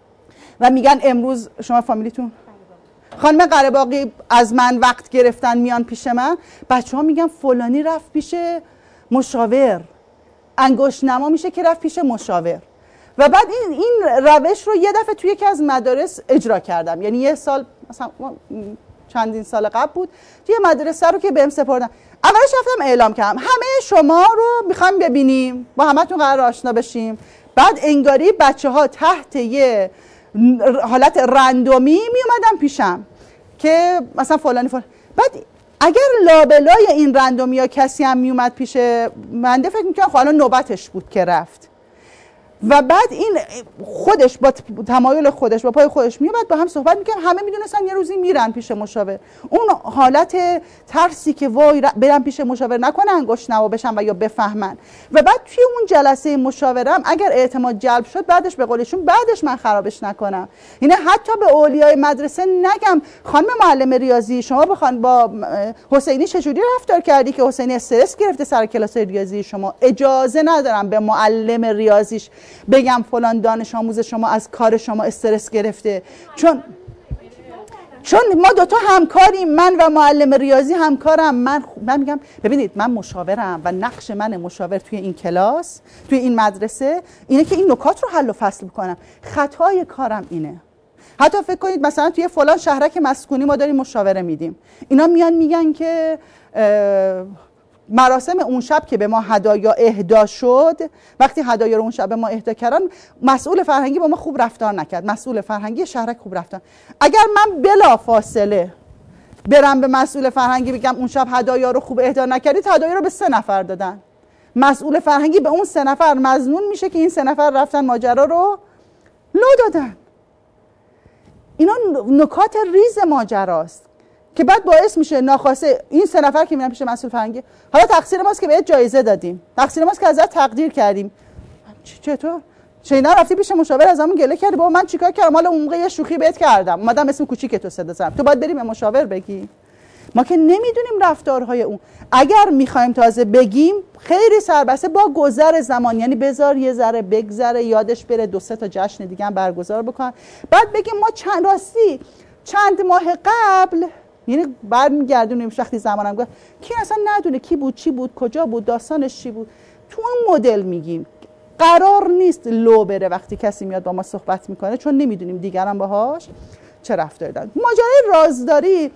و میگن امروز شما فامیلیتون خانم قره‌باغی از من وقت گرفتن میان پیش من، بچه‌ها میگن فلانی رفت پیش مشاور، انگشت نما میشه که رفت پیش مشاور. و بعد این روش رو یه دفعه توی یکی از مدارس اجرا کردم، یعنی یه سال مثلا چندین سال قبل بود، توی مدرسه رو که بهم سپردن، اولش رفتم اعلام کردم همه شما رو میخوایم ببینیم، با همتون قرار آشنا بشیم. بعد انگاری بچه‌ها تحت یه حالت رندومی می اومدن پیشم که مثلا فلانی فلان. بعد اگر لابلای این رندومی ها کسی هم می اومد پیش من، فکر میکنم خب الان نوبتش بود که رفت. و بعد این خودش با تمایل خودش با پای خودش میومد با هم صحبت میکنم، همه میدونستن یه روزی میرن پیش مشاور. اون حالت ترسی که وای برن پیش مشاور نکنه انگشت نوا بشن و یا بفهمن. و بعد توی اون جلسه مشاورم اگر اعتماد جلب شد، بعدش به قولشون بعدش من خرابش نکنم. یعنی حتی به اولیای مدرسه نگم خانم معلم ریاضی شما بخوان با حسینی چجوری رفتار کردی که حسینی استرس گرفته سر کلاس ریاضی شما، اجازه ندارم به معلم ریاضیش بگم فلان دانش آموز شما از کار شما استرس گرفته، چون ما دوتا همکاریم، من و معلم ریاضی همکارم. من میگم ببینید من مشاورم و نقش من مشاور توی این کلاس توی این مدرسه اینه که این نکات رو حل و فصل بکنم. خطای کارم اینه. حتی فکر کنید مثلا توی فلان شهرک مسکونی ما داریم مشاوره میدیم، اینا میان میگن که مراسم اون شب که به ما هدایا اهدا شد، وقتی هدایا رو اون شب به ما اهدا کردن، مسئول فرهنگی با ما خوب رفتار نکرد، مسئول فرهنگی شهرک خوب رفتار. اگر من بلا فاصله برم به مسئول فرهنگی بگم اون شب هدایا رو خوب اهدا نکردید، هدایا رو به 3 نفر دادن، مسئول فرهنگی به اون 3 نفر مظنون میشه که این 3 نفر رفتن ماجرا رو لو دادن. اینا نکات ریز ماجراست که بعد باعث میشه ناخواسته این 3 نفر که میرن پیش مسئول فرهنگی، حالا تقصیر ماست که بهت جایزه دادیم، تقصیر ماست که ازت تقدیر کردیم. چطور شینا رفتی پیش مشاور ازمون گله کردی بابا من چیکار کردم؟ حالا اون موقع یه شوخی بهت کردم، اومدم اسم کوچیک تو صدا زدم، تو باید بریم به مشاور بگی. ما که نمیدونیم رفتارهای اون. اگر میخوایم تازه بگیم خیلی سربسته با گذر زمان، یعنی بذار یه ذره بگذره، یادش بره، 2-3 تا جشن دیگه هم برگزار بکن، بعد بگیم ما چند ماه قبل، یعنی برمیگردونیم وقتی زمانم گفت کی اصلا ندونه کی بود، چی بود، کجا بود، داستانش چی بود، تو اون مدل میگیم. قرار نیست لو بره وقتی کسی میاد با ما صحبت میکنه، چون نمیدونیم دیگران باهاش چه رفتاری دارن. ماجرای رازداری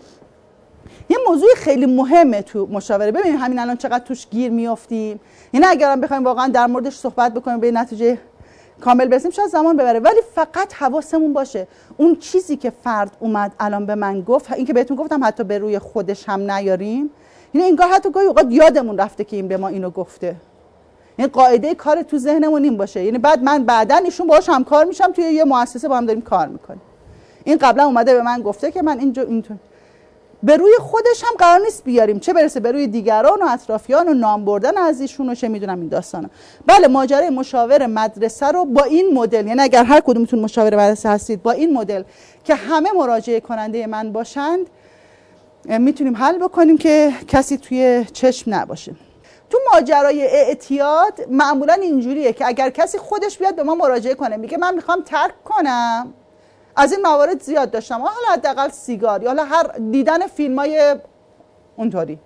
یه موضوع خیلی مهمه تو مشاوره. ببینید همین الان چقدر توش گیر میافتیم. یعنی اگرم بخوایم واقعا در موردش صحبت بکنیم به نتیجه کامل برسیم شاید زمان ببره، ولی فقط حواسمون باشه اون چیزی که فرد اومد الان به من گفت، این که بهتون گفتم حتی به روی خودش هم نیاریم، یعنی انگار حتی گاهی اوقات یادمون رفته که این به ما اینو گفته. یعنی قاعده کار تو ذهنمون این باشه، یعنی من بعداً ایشون باهاش همکار میشم، توی یه مؤسسه با هم داریم کار میکنیم، این قبلا اومده به من گفته که من اینطور. به روی خودش هم قرار نیست بیاریم، چه برسه به روی دیگران و اطرافیان و نام بردن از ایشون و چه میدونم این داستانا. بله ماجرای مشاور مدرسه رو با این مدل، یعنی اگر هر کدومتون مشاور مدرسه هستید با این مدل که همه مراجعه کننده من باشند میتونیم حل بکنیم که کسی توی چشم نباشه. تو ماجرای اعتیاد معمولا اینجوریه که اگر کسی خودش بیاد به ما مراجعه کنه میگه من میخوام ترک کنم، از این موارد زیاد داشتم، حالا حداقل سیگار یا حالا هر دیدن فیلمای اونطوری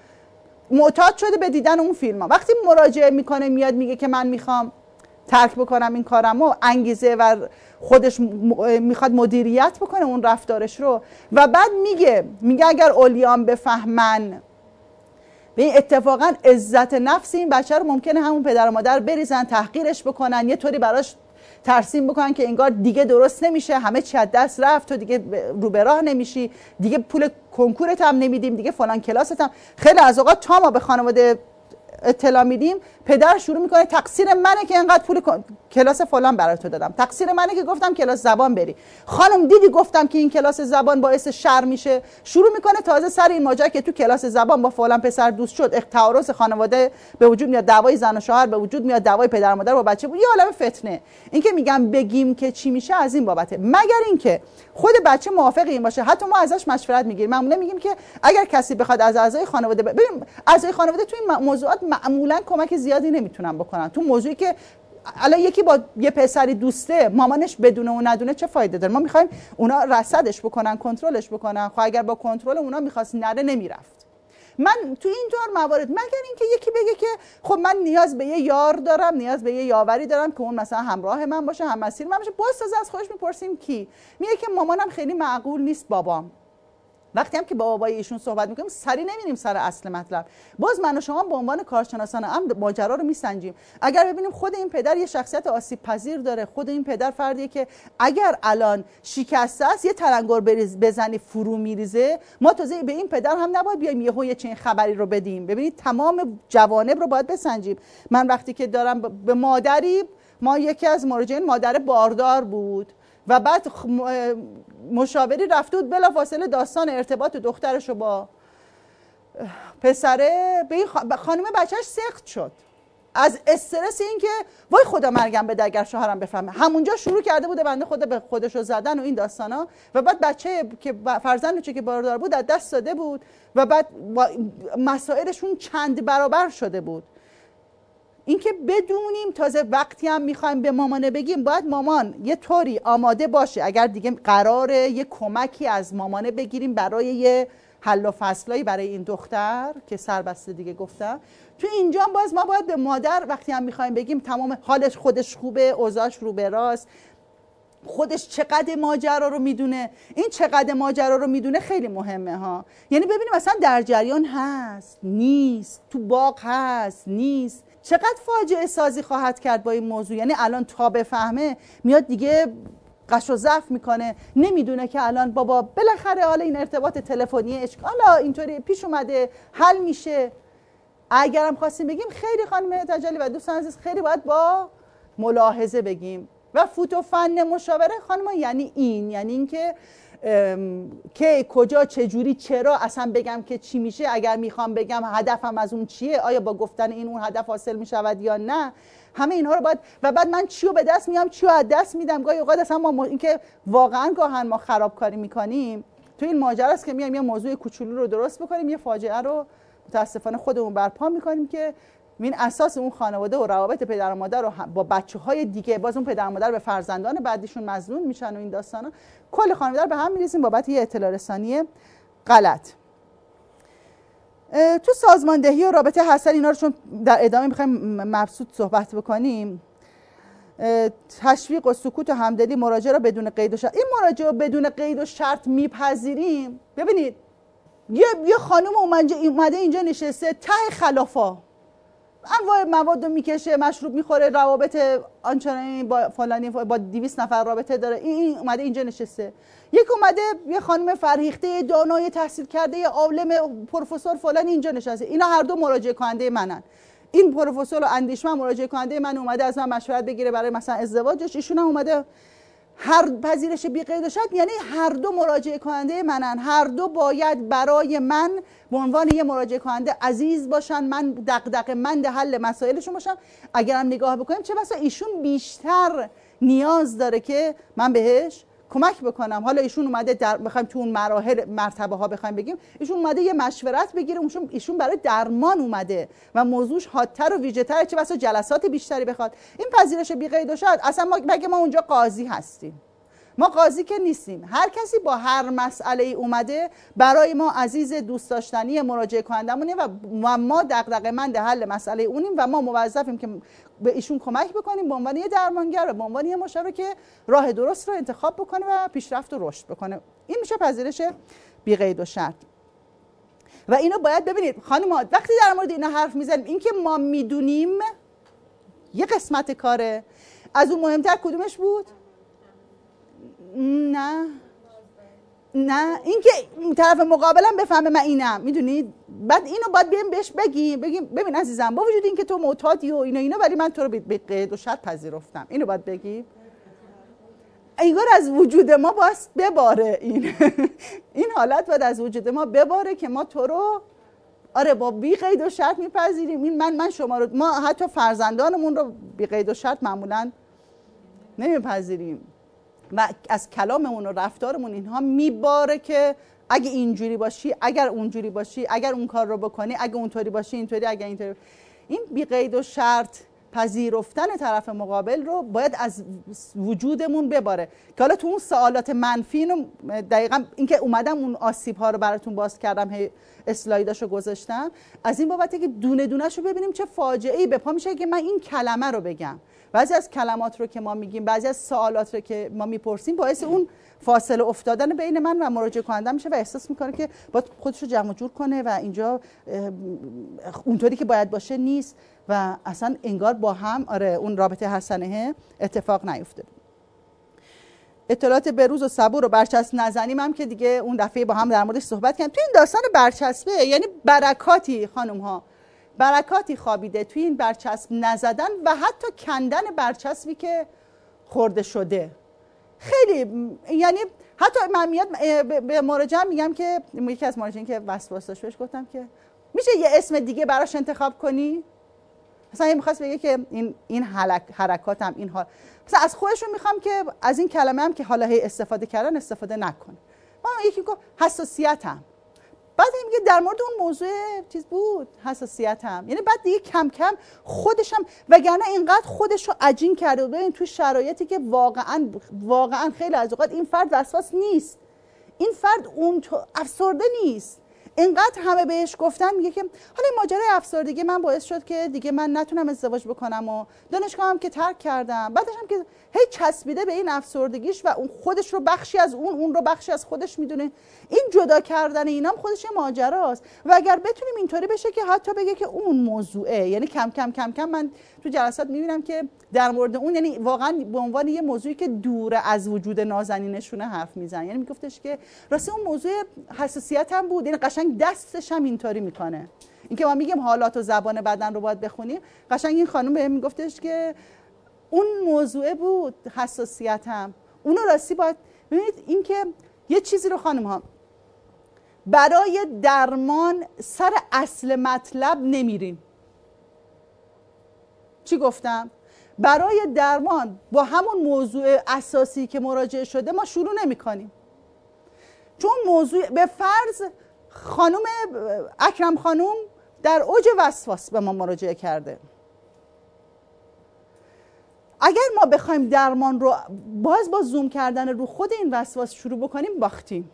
معتاد شده به دیدن اون فیلم‌ها، وقتی مراجعه میکنه میاد میگه که من میخوام ترک بکنم این کارمو، انگیزه و خودش میخواد مدیریت بکنه اون رفتارش رو، و بعد میگه اگر اولیام بفهمن، به اتفاقا عزت نفس این بچه رو ممکنه همون پدر و مادر بریزن، تحقیرش بکنن، یه طوری براش ترسیم بکنن که انگار دیگه درست نمیشه، همه چی از دست رفت، تو دیگه رو به راه نمیشی، دیگه پول کنکورت هم نمیدیم، دیگه فلان کلاست هم. خیلی از اوقات تا ما به خانواده اطلاع میدیم پدر شروع میکنه تقصیر منه که اینقدر پول کلاس فلان برای تو دادم، تقصیر منه که گفتم کلاس زبان بری، خانم دیدی گفتم که این کلاس زبان باعث شر میشه. شروع میکنه تازه سر این ماجرا که تو کلاس زبان با فلان پسر دوست شد، تعارض خانواده به وجود میاد، دعوای زن و شوهر به وجود میاد، دعوای پدر و مادر با بچه بود، یه عالمه فتنه. این که میگم بگیم که چی میشه از این بابته، مگر اینکه خود بچه موافق این باشه. حتی ما ازش مشورت میگیریم، معمولا میگیم که اگر کسی بخواد از اعضای خانواده ببین اعضای خانواده تو این موضوعات معمولا کمک زیادی نمیتونن بکنن. تو موضوعی که الان یکی با یه پسری دوسته، مامانش بدونه و ندونه چه فایده داره؟ ما میخوایم اونا رصدش بکنن، کنترلش بکنن. خب اگر با کنترل اونا میخواست نره نمیرفت. من تو این طور موارد مگر اینکه یکی بگه که خب من نیاز به یه یار دارم، نیاز به یه یاوری دارم که اون مثلا همراه من باشه، هم مسیر من باشه، باز از خودش میپرسیم کی؟ میگه که مامانم خیلی معقول نیست بابام، وقتی هم که با بابای ایشون صحبت میکنیم سری نمیریم سر اصل مطلب. باز من و شما به عنوان کارشناسان امن ماجرا رو میسنجیم. اگر ببینیم خود این پدر یه شخصیت آسیب پذیر داره، خود این پدر فردیه که اگر الان شکسته است یه تلنگر بزنی فرو میریزه، ما تازه به این پدر هم نباید بیایم یه چنین خبری رو بدیم. ببینید تمام جوانب رو باید بسنجیم. من وقتی که دارم به مادری، ما یکی از مراجعین مادر باردار بود و بعد مشاوری رفته بود بلافاصله داستان ارتباط دخترش رو با پسره به این خانم بچهش سخت شد از استرس این که وای خدا مرگم بده اگر شوهرم بفهمه. همونجا شروع کرده بوده بنده خدا به خودش رو زدن و این داستانا و بعد بچه که فرزندش که باردار بود از دست داده بود و بعد مسائلشون چند برابر شده بود. اینکه بدونیم تازه وقتی هم میخوایم به مامانه بگیم باید مامان یه طوری آماده باشه اگر دیگه قراره یه کمکی از مامانه بگیریم برای یه حل و فصلایی برای این دختر که سربسته دیگه گفتم، تو اینجا باز ما باید به مادر وقتی هم میخوایم بگیم تمام حالش خودش خوبه، اوضاعش رو به راست، خودش چقدر ماجرا رو میدونه. این چقدر ماجرا رو میدونه خیلی مهمه ها. یعنی ببینیم مثلا در جریان هست نیست، تو باغ هست نیست، چقدر فاجعه سازی خواهد کرد با این موضوع. یعنی الان تا بفهمه میاد دیگه قش و ضعف میکنه، نمیدونه که الان بابا بالاخره حالا این ارتباط تلفنی اشکالا اینطوری پیش اومده حل میشه. اگرم خواستیم بگیم خیلی خانم تجلی و دوستان عزیز خیلی باید با ملاحظه بگیم. و فوت و فن مشاوره خانم یعنی این، یعنی اینکه که کجا چجوری چرا اصلا بگم که چی میشه، اگر میخوام بگم هدفم از اون چیه، آیا با گفتن این اون هدف حاصل میشود یا نه، همه اینها رو باید. و بعد من چیو به دست میام چیو از دست میدم. گاهی اوقات اصلا ما اینکه واقعا گاهن ما خرابکاری میکنیم تو این ماجرا است که میایم یه موضوع کوچولو رو درست بکنیم، یه فاجعه رو متاسفانه خودمون برپا میکنیم که این اساس اون خانواده و روابط پدر و مادر رو با بچه‌های دیگه، باز اون پدر و مادر به فرزندان بعدیشون مظنون میشن و این داستانا، کل خانواده رو به هم میریزیم بابت یه اطلاع رسانی غلط. تو سازماندهی و رابطه حسن اینا رو چون در ادامه میخوایم مبسوط صحبت بکنیم، تشویق و سکوت و همدلی مراجعه رو بدون قید و شرط، این مراجعه رو بدون قید و شرط میپذیریم. ببینید یه خانم اومده اینجا نشسته ته خلافا انواع مواد رو میکشه، مشروب میخوره، روابط آنچنانی با فلانی با 200 نفر رابطه داره، این اومده اینجا نشسته. یک اومده یه خانم فرهیخته دانای تحصیل کرده یه عالم پروفسور فلانی اینجا نشسته. اینا هر دو مراجعه کننده منن. این پروفسور و اندیشمند مراجعه کننده من اومده از من مشورت بگیره برای مثلا ازدواجش، ایشون هم اومده هر پذیرش بی قید و شرط، یعنی هر دو مراجعه کننده منن، هر دو باید برای من به عنوان یه مراجعه کننده عزیز باشن، من دغدغه‌مند حل مسائلشون باشم. اگرم نگاه بکنیم چه بسا ایشون بیشتر نیاز داره که من بهش کمک بکنم. حالا ایشون اومده بخوایم تو اون مرتبه ها بخوایم بگیم، ایشون اومده یه مشورت بگیره، ایشون برای درمان اومده و موضوعش حادتر و ویژه‌تر، چه بسا جلسات بیشتری بخواد. این پذیرش بی قید و شرط اصلا ما اونجا قاضی هستیم، ما قاضی که نیستیم. هر کسی با هر مسئله ای اومده برای ما عزیز دوست داشتنی مراجعه کنندمونه و ما دغدغه‌مند حل مسئله اونیم و ما موظفیم که به ایشون کمک بکنیم به عنوان یه درمانگر و به عنوان یه مشاور که راه درست رو انتخاب بکنه و پیشرفت و رشد بکنه. این میشه پذیرش بی قید و شرط. و اینو باید ببینید خانم‌ها وقتی در مورد اینا حرف میزنیم، این که ما میدونیم یه قسمت کاره. از اون مهمتر کدومش بود؟ نه اینکه طرف مقابلم بفهمه من اینم، میدونید؟ بعد اینو باید بهش بگیم ببین عزیزم با وجود اینکه تو معتادی و اینا ولی من تو رو به قید و شرط پذیرفتم. اینو باید بگیم. انگار از وجود ما باید بباره این حالت باید از وجود ما بباره که ما تو رو آره با بی قید و شرط میپذیریم. این من شما رو، ما حتی فرزندانمون رو بی قید و شرط معمولا نمیپذیریم و از کلاممون و رفتارمون اینها میباره که اگه اینجوری باشی، اگر اونجوری باشی، اگر اون کار رو بکنی، اگه اونطوری باشی اینطوری، اگه اینطوری. این بی قید و شرط پذیرفتن طرف مقابل رو باید از وجودمون بباره که حالا تو اون سوالات منفی رو دقیقاً اینکه اومدم اون آسیب ها رو براتون باز کردم، اسلایداشو گذاشتم از این بابته که دونه دونه‌شو ببینیم چه فاجعه‌ای به پا میشه که من این کلمه رو بگم. بعضی از کلمات رو که ما میگیم، بعضی از سوالات رو که ما میپرسیم باعث اون فاصله افتادن بین من و مراجعه کننده میشه و احساس میکنه که باید خودش رو جمع جور کنه و اینجا اونطوری که باید باشه نیست و اصلا انگار با هم اون رابطه حسنه اتفاق نیفتاده. اطلاعات بروز و صبور و برچسب نزنیم هم که دیگه اون دفعه با هم در موردش صحبت کردیم. تو این داستان برچسبه یعنی برکاتی خانم ها، برکاتی خوابیده توی این برچسب نزدن و حتی کندن برچسبی که خورده شده. خیلی یعنی حتی من میاد به مراجعم میگم که یکی از مراجعین که وسواس داشت بهش گفتم که میشه یه اسم دیگه براش انتخاب کنی؟ مثلا میخواست بگه که این حرکاتم این حال، مثلا از خودشون میخوام که از این کلمه هم که حالا هی استفاده کردن استفاده نکنه. من یکی میگم حساسیتم، بعد میگه در مورد اون موضوع چیز بود حساسیتم، یعنی بعد دیگه کم کم خودشم وگرنه اینقدر خودش رو عجین کرده و ببین تو شرایطی که واقعا خیلی از اوقات این فرد وسواس نیست، این فرد اون افسرده نیست، اینقدر همه بهش گفتن میگه که حالا این ماجرای افسردگی من باعث شد که دیگه من نتونم ازدواج بکنم و دانشگاهم که ترک کردم، بعدش هم که هی چسبیده به این افسردگیش و اون خودش رو بخشی از اون رو بخشی از خودش میدونه. این جدا کردن اینام خودش یه ماجراست و اگر بتونیم اینطوری بشه که حتی بگه که اون موضوعه، یعنی کم کم من تو جلسات میبینم که در مورد اون یعنی واقعا به عنوان یه موضوعی که دوره از وجود نازنینشونه حرف میزنن، یعنی میگفتش که راستی اون موضوع حساسیت هم بود، یعنی قشنگ دستش هم اینطوری میکنه. این که ما میگیم حالات و زبان بدن رو باید بخونیم، قشنگ این خانم بهم میگفتش که اون موضوع بود حساسیتم، اونو راستی باید ببینید. این که یه چیزی رو خانم ها برای درمان سر اصل مطلب نمیریم. چی گفتم؟ برای درمان با همون موضوع اساسی که مراجعه شده ما شروع نمی کنیم، چون موضوع به فرض خانم اکرم خانم در اوج وسواس به ما مراجعه کرده، اگر ما بخوایم درمان رو با زوم کردن رو خود این وسواس شروع بکنیم باختیم.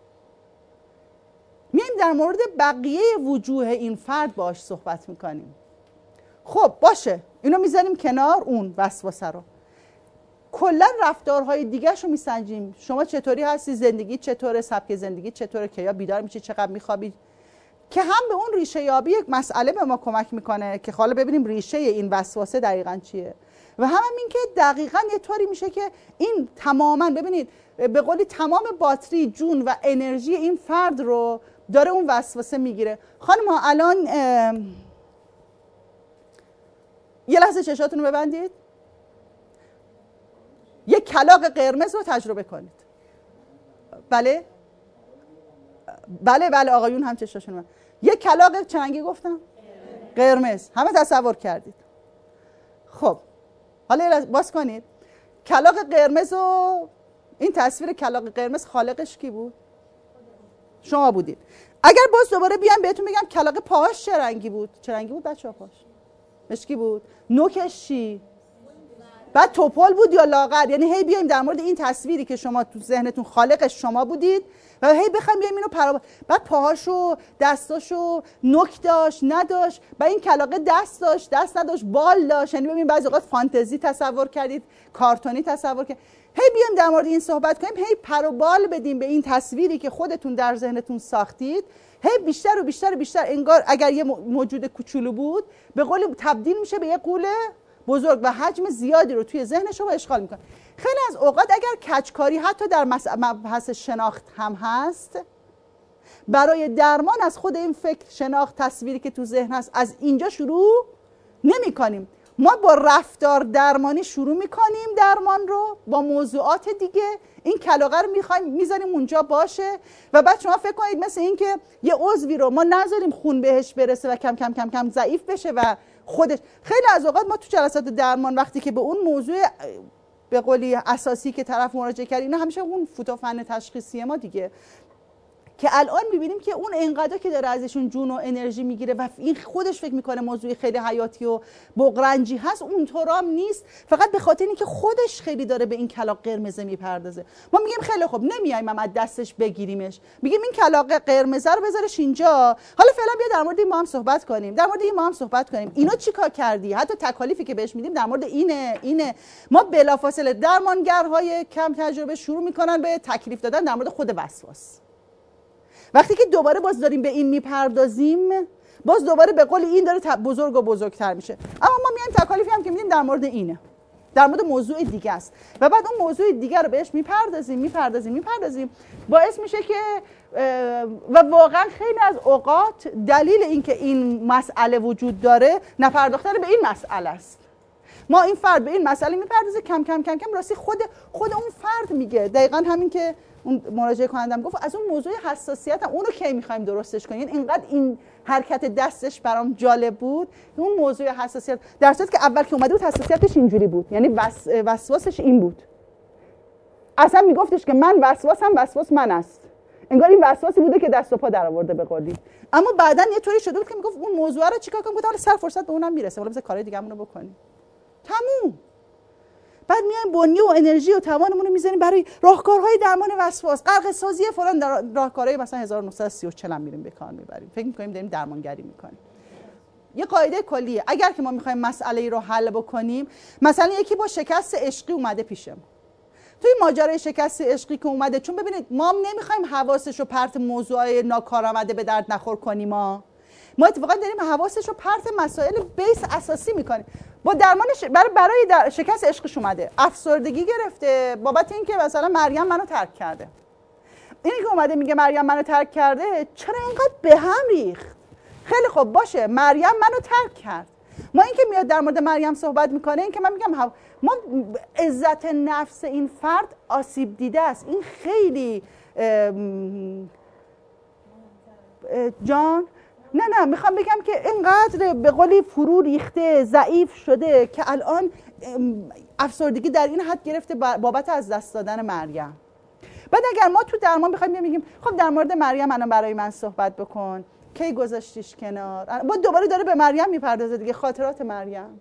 میایم در مورد بقیه وجوه این فرد باش صحبت میکنیم. خب باشه اینو میذاریم کنار، اون وسواسه رو کلا رفتارهای دیگه رو میسنجیم. شما چطوری هستی، زندگی چطوره، سبک زندگی چطوره، که یا بیدار میشی، چقدر میخوابی، که هم به اون ریشه یابی یک مسئله به ما کمک میکنه که حالا ببینیم ریشه این وسواسه دقیقاً چیه، و هم این که دقیقاً یه طوری میشه که این تماماً ببینید به قولی تمام باتری جون و انرژی این فرد رو داره اون وسواسه میگیره. خانم ها الان یه لحظه چشاتون رو ببندید، یک کلاغ قرمز رو تجربه کنید. بله آقایون هم چشاشون رو ببند. یک کلاغ چه رنگی گفتم؟ قرمز. همه تصور کردید. خب حالا باز کنید کلاغ قرمز و این تصویر کلاغ قرمز خالقش کی بود؟ شما بودید. اگر باز دوباره بیام بهتون بگم کلاغ پاهاش چه رنگی بود؟ چه رنگی بود بچه‌ها پاش؟ مشکی بود. نوکش چی؟ بعد توپل بود یا لاغر؟ یعنی هی بیایم در مورد این تصویری که شما تو ذهنتون خالقش شما بودید و هی بخوایم بیایم اینو بعد پاهاشو، دستاشو نوک داشت نداشت، بعد این کلاغه دست داشت دست نداشت، بال داشت، یعنی ببین بعضی اوقات فانتزی تصور کردید، کارتونی تصور کردید. هی بیایم در مورد این صحبت کنیم، هی پر و بال بدیم به این تصویری که خودتون در ذهنتون ساختید، هی بیشتر و بیشتر و بیشتر انگار اگر یه موجود کوچولو بود به قول تبدیل میشه به یه قوله بزرگ و حجم زیادی رو توی ذهن شما اشغال میکنه. خیلی از اوقات اگر کجکاری حتی در مبحث شناخت هم هست، برای درمان از خود این فکر، شناخت، تصویری که تو ذهن هست از اینجا شروع نمی کنیم. ما با رفتار درمانی شروع میکنیم درمان رو، با موضوعات دیگه این کلاغه رو میذاریم اونجا باشه و بعد شما فکر کنید مثل این که یه عضوی رو ما نذاریم خون بهش برسه و کم کم کم کم ضعیف بشه و خودش. خیلی از اوقات ما تو جلسات درمان وقتی که به اون موضوع به قولی اساسی که طرف مراجعه کرد، اینا همیشه اون فوتوفن تشخیصی ما دیگه، که الان میبینیم که اون انقدر که داره ازشون جون و انرژی میگیره و این خودش فکر میکنه موضوع خیلی حیاتی و بغرنجی هست، اونطورام نیست، فقط به خاطر اینکه خودش خیلی داره به این کلاغ قرمز میپردازه. ما میگیم خیلی خوب، نمیایم از دستش بگیریمش، میگیم این کلاغ قرمز رو بذارش اینجا، حالا فعلا بیا در مورد این ما هم صحبت کنیم، در مورد این ما هم صحبت کنیم، اینا چیکار کردی، حتی تکالیفی که بهش میدیم در مورد اینه. ما بلافاصله درمانگرهای کم تجربه شروع میکنن به تکلیف دادن در مورد خود وسواس. وقتی که دوباره باز داریم به این میپردازیم، باز دوباره به قول این داره بزرگ و بزرگتر میشه. اما ما میایم تکالیفی هم که میدیم در مورد اینه، در مورد موضوع دیگه است و بعد اون موضوع دیگه رو بهش میپردازیم باعث میشه که و واقعا خیلی از اوقات دلیل این که این مسئله وجود داره نپرداختن به این مسئله است. ما این فرد به این مسئله میپردازه، کم کم کم کم راستی خود اون فرد میگه دقیقاً همین که اون مراجعه کنندم گفت، از اون موضوع حساسیت هم اونو کی میخوایم درستش کنیم. اینقدر این حرکت دستش برام جالب بود، اون موضوع حساسیت، در صورتی که اول که اومده بود حساسیتش اینجوری بود، یعنی وسواسش این بود، اصلا میگفتش که من وسواسم، وسواس من است، انگار این وسواسی بوده که دست و پا در آورده به قولی. اما بعدن یه طوری شده بود که میگفت اون موضوع رو چیکار کنم، گفتم حالا سر فرصت به اونم میرسه، حالا بذار کارهای دیگه‌مون رو بکنیم، تموم. بعد میایم بنیه و انرژی و توانمون رو میذاریم برای راهکارهای درمان وسواس، غرق سازی فلان، در راهکارهای مثلا 1934 هم میریم به کار میبریم، فکر میکنیم داریم درمانگری میکنیم. یه قاعده کلیه، اگر که ما میخوایم مسئله رو حل بکنیم، مثلا یکی با شکست عشقی اومده پیشمون، توی ماجرای شکست عشقی که اومده، چون ببینید ما هم نمیخوایم حواسش رو پرت موضوعای ناکارآمده به درد نخور کنیم، ما اتفاقا داریم حواسش رو پرت مسائل بیس اساسی میکنیم. با درمانش برای شکست عشقش اومده، افسردگی گرفته بابت اینکه مثلا مریم منو ترک کرده. اینی که اومده میگه مریم منو ترک کرده، چرا اینقدر به هم ریخت؟ خیلی خوب باشه، مریم منو ترک کرد. ما این که میاد در مورد مریم صحبت میکنه، این که من میگم ما عزت نفس این فرد آسیب دیده است. این خیلی جان نه میخوام بگم که اینقدر به قولی فرو ریخته، ضعیف شده که الان افسردگی در این حد گرفته بابت از دست دادن مریم. بعد اگر ما تو درمان بخوایم میگیم خب در مورد مریم الان برای من صحبت بکن، کی گذاشتیش کنار، با دوباره داره به مریم میپردازه دیگه، خاطرات مریم.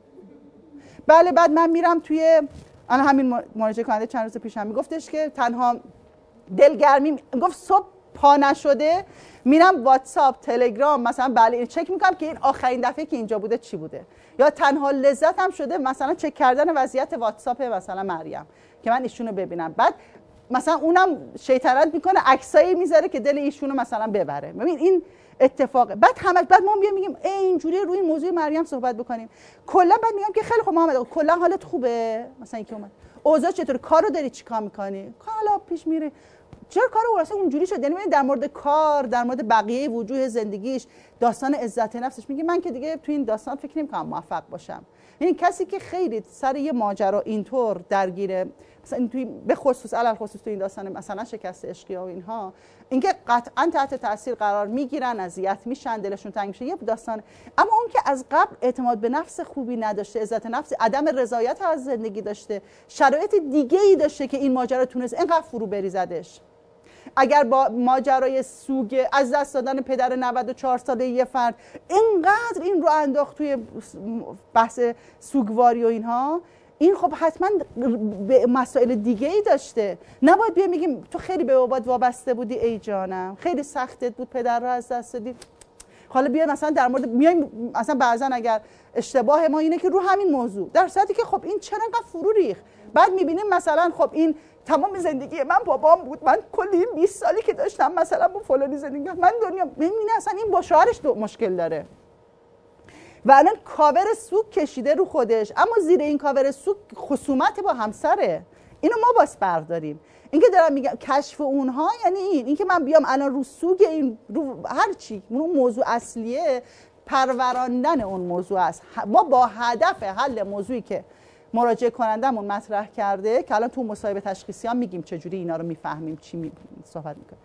بله بعد من میرم توی الان همین مراجعه کننده چند روز پیش هم میگفتش که تنها دلگرمی، گفت صبح پا نشده میرم واتساپ، تلگرام مثلا بله چک میکنم که این آخرین دفعه که اینجا بوده چی بوده، یا تنها لذتم شده مثلا چک کردن وضعیت واتساپ مثلا مریم که من ایشونو ببینم. بعد مثلا اونم شیطنت میکنه، عکسایی میذاره که دل ایشونو مثلا ببره. ببین این اتفاقه. بعد ما میگیم اینجوری روی موضوع مریم صحبت بکنیم. کلا بعد میگم که خیلی خوب محمد آقا کلا حالت خوبه، مثلا اینکه اومد اوضاع چطوره، کارو داری چیکار میکنی، حالا پیش میره، چرا کارو واسه اونجوری شد. یعنی در مورد کار، در مورد بقیه وجوه زندگیش، داستان عزت نفسش میگه من که دیگه تو این داستان فکر نمی‌کنم موفق باشم. یعنی کسی که خیلی سر یه ماجرا اینطور درگیره، مثلا توی به خصوص علل خصوص تو این داستان مثلا شکست عشقی و اینها، اینکه قطعا تحت تاثیر قرار میگیرن، اذیت میشن، دلشون تنگ میشه، یه داستان. اما اون که از قبل اعتماد به نفس خوبی نداشته، عزت نفس، عدم رضایت از زندگی داشته، شرایط دیگه‌ای داشته که این ماجرا تونست اینقدر فرو بریزدش. اگر با ماجرای سوگ از دست دادن پدر 94 ساله یه فرد اینقدر این رو انداخت توی بحث سوگواری و اینها، این خب حتما به مسائل دیگه ای داشته. نباید بیایم میگیم تو خیلی به بابات وابسته بودی ای جانم، خیلی سختت بود پدر رو از دست دادی. حالا بیایم مثلا در مورد میایم مثلا بعضن اگر اشتباه ما اینه که رو همین موضوع، در صورتی که خب این چرا انقدر فرو ریخت، بعد میبینیم مثلا خب این تمام زندگی من بابام بود، من کلی این 20 سالی که داشتم مثلا با فلانی زندگی من دنیا میبینه اصلا این با شوهرش مشکل داره و الان کاور سوگ کشیده رو خودش، اما زیر این کاور سوگ خصومت با همسره. اینو ما باس برداریم. اینکه دارم میگم کشف اونها یعنی اینکه من بیام الان رو سوگ این رو هر چی اون موضوع اصلیه پروراندن اون موضوع است. ما با هدف حل موضوعی که مراجعه کنندمون مطرح کرده که الان تو مصاحبه تشخیصی هم میگیم چجوری اینا رو میفهمیم، چی صحبت میکنه،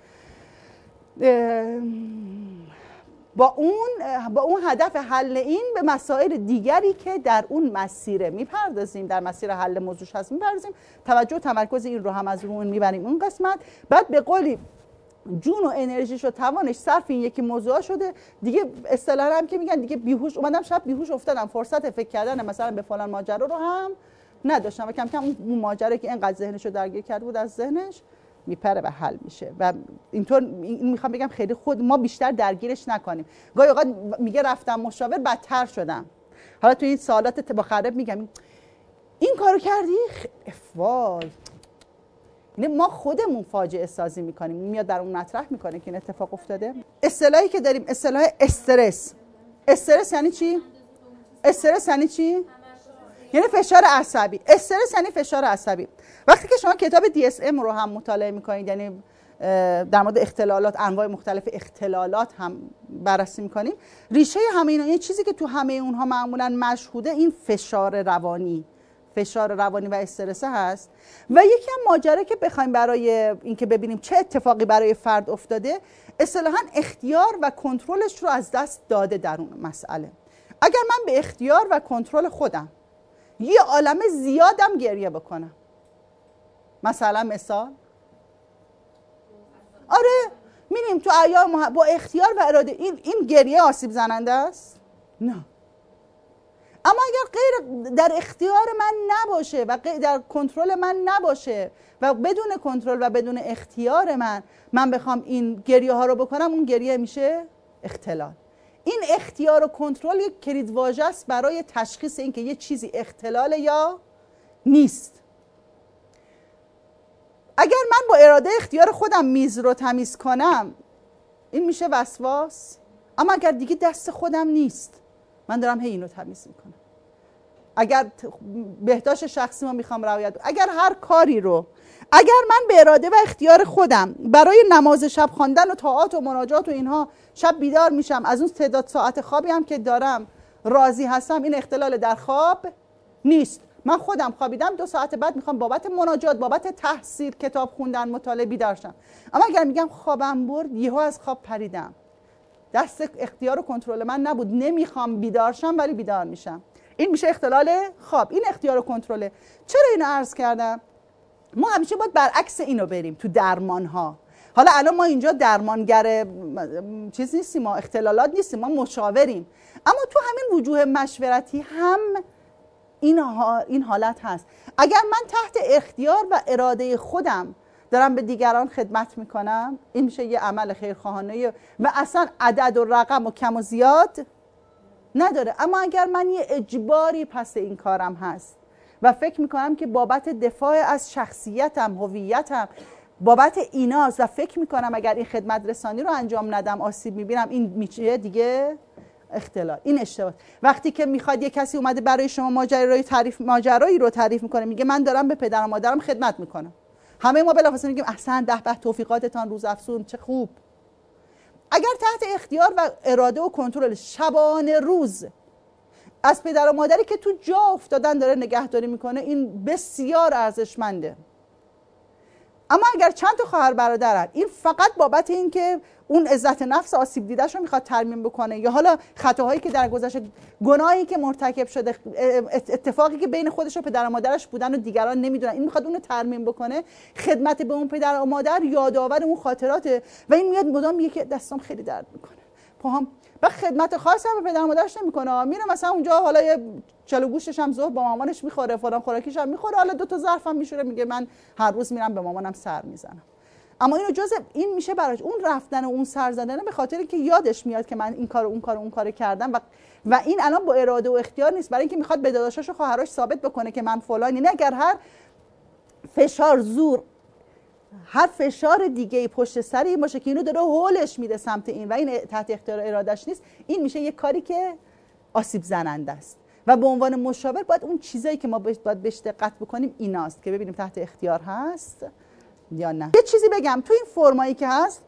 با اون هدف حل این به مسائل دیگری که در اون مسیر میپردازیم، در مسیر حل موضوعش هست میپردازیم، توجه و تمرکز این رو هم از اون میبریم اون قسمت. بعد به قولی جون و انرژیش و توانش صرف این یکی موضوع شده دیگه. اصطلاحاً هم که میگن دیگه بیهوش اومدم، شب بیهوش افتادم، فرصت فکر کردن مثلا به فلان ماجرا رو هم نداشتم و کم کم اون ماجرا که اینقدر ذهنش رو درگیر کرده بود از ذهنش میپره و حل میشه. و اینطور میخوام بگم خیلی خود ما بیشتر درگیرش نکنیم. گاهی اوقات میگه رفتم مشاور بدتر شدم. حالا تو این سوالات مخرب میگم این کارو کردی وای، یعنی ما خودمون فاجعه سازی میکنیم. میاد در اون مطرح میکنه که این اتفاق افتاده. اصطلاحی که داریم اصطلاح استرس. استرس یعنی چی؟ استرس یعنی چی؟ یعنی فشار عصبی. استرس یعنی فشار عصبی. وقتی که شما کتاب DSM رو هم مطالعه میکنید، یعنی در مورد اختلالات، انواع مختلف اختلالات هم بررسی میکنیم، ریشه همه اینا، یه چیزی که تو همه اونها معمولا مشهوده این فشار روانی و استرس هست. و یکی هم ماجرا که بخوایم برای اینکه ببینیم چه اتفاقی برای فرد افتاده، اصطلاحاً اختیار و کنترلش رو از دست داده در اون مسئله. اگر من به اختیار و کنترل خودم یه عالمه زیادم گریه بکنم، مثلا مثال آره می‌بینیم تو ایام با اختیار و اراده این گریه آسیب زننده است؟ نه. اما اگر غیر در اختیار من نباشه و در کنترل من نباشه و بدون کنترل و بدون اختیار من بخوام این گریه ها رو بکنم، اون گریه میشه اختلال. این اختیار و کنترل یک کلیدواژه است برای تشخیص اینکه یه چیزی اختلاله یا نیست. اگر من با اراده اختیار خودم میز رو تمیز کنم، این میشه وسواس. اما اگر دیگه دست خودم نیست، من دارم اینو تمیز میکنم. اگر بهداشت شخصی ما میخوام رعایت، اگر هر کاری رو اگر من به اراده و اختیار خودم برای نماز شب خواندن و طاعات و مناجات و اینها شب بیدار میشم، از اون تعداد ساعت خوابی هم که دارم راضی هستم، این اختلال در خواب نیست. من خودم خوابیدم 2 ساعت بعد میخوام بابت مناجات، بابت تحصیل، کتاب خوندن، مطالعه بیدار شم. اما اگر میگم خوابم برد، یهو از خواب پریدم، دست اختیار و کنترل من نبود، نمیخوام بیدار شم ولی بیدار میشم، این میشه اختلال خواب. این اختیار و کنترله. چرا اینو عرض کردم؟ ما همیشه باید برعکس اینو بریم تو درمان ها. حالا الان ما اینجا درمانگر چیز نیستیم، ما اختلالات نیستیم، ما مشاوریم. اما تو همین وجوه مشورتی هم این حالت هست. اگر من تحت اختیار و اراده خودم دارم به دیگران خدمت میکنم، این میشه یه عمل خیرخواهانه و اصلا عدد و رقم و کم و زیاد نداره. اما اگر من یه اجباری پس این کارم هست و فکر میکنم که بابت دفاع از شخصیتم، هویتم، بابت ایناست و فکر میکنم اگر این خدمت رسانی رو انجام ندم آسیب میبینم، این میشه دیگه اختلال. این اشتباه. وقتی که میخواد یه کسی اومده برای شما ماجرایی رو تعریف میکنه، میگه من دارم به پدر و مادرم خدمت میکنم، همه ما بلافاصله میگیم احسن، به توفیقاتتان، روز افزون، چه خوب. اگر تحت اختیار و اراده و کنترل شبانه روز از پدر و مادری که تو جا افتادن داره نگهداری میکنه، این بسیار ارزشمنده. اما اگر چند تا خواهر برادرن، این فقط بابت این که اون عزت نفس آسیب دیده‌ش رو میخواد ترمیم بکنه، یا حالا خطاهایی که در گذشته، گناهی که مرتکب شده، اتفاقی که بین خودش و پدر و مادرش بودن و دیگران نمیدونن، این میخواد اون رو ترمیم بکنه، خدمت به اون پدر و مادر یادآور اون خاطراته و این میاد مدام میگه که دستم خیلی درد میکنه، پاهم. و خدمت خاصی هم به پدر و مادرش نمیکنه، میره مثلا اونجا حالا یه چلو گوشتش هم ظهر با مامانش میخوره، فلان خوراکیش هم میخوره، حالا 2 تا ظرفم میشوره، میگه من هر روز میرم به مامانم سر میزنم. اما اینو جزء این میشه براش، اون رفتن و اون سر زدن به خاطر که یادش میاد که من این کارو اون کارو کردم و این الان با اراده و اختیار نیست، برای اینکه میخواد به داداشاش و خواهرش ثابت بکنه که من فلانی. نه، اگر هر فشار زور، هر فشار دیگه پشت سر این باشه که اینو داره هولش میده سمت این و این تحت اختیار ارادش نیست، این میشه یک کاری که آسیب زننده است. و به عنوان مشاور باید اون چیزایی که ما باید بهش دقت بکنیم ایناست که ببینیم تحت اختیار هست یا نه. یه چیزی بگم، تو این فرمایی که هست،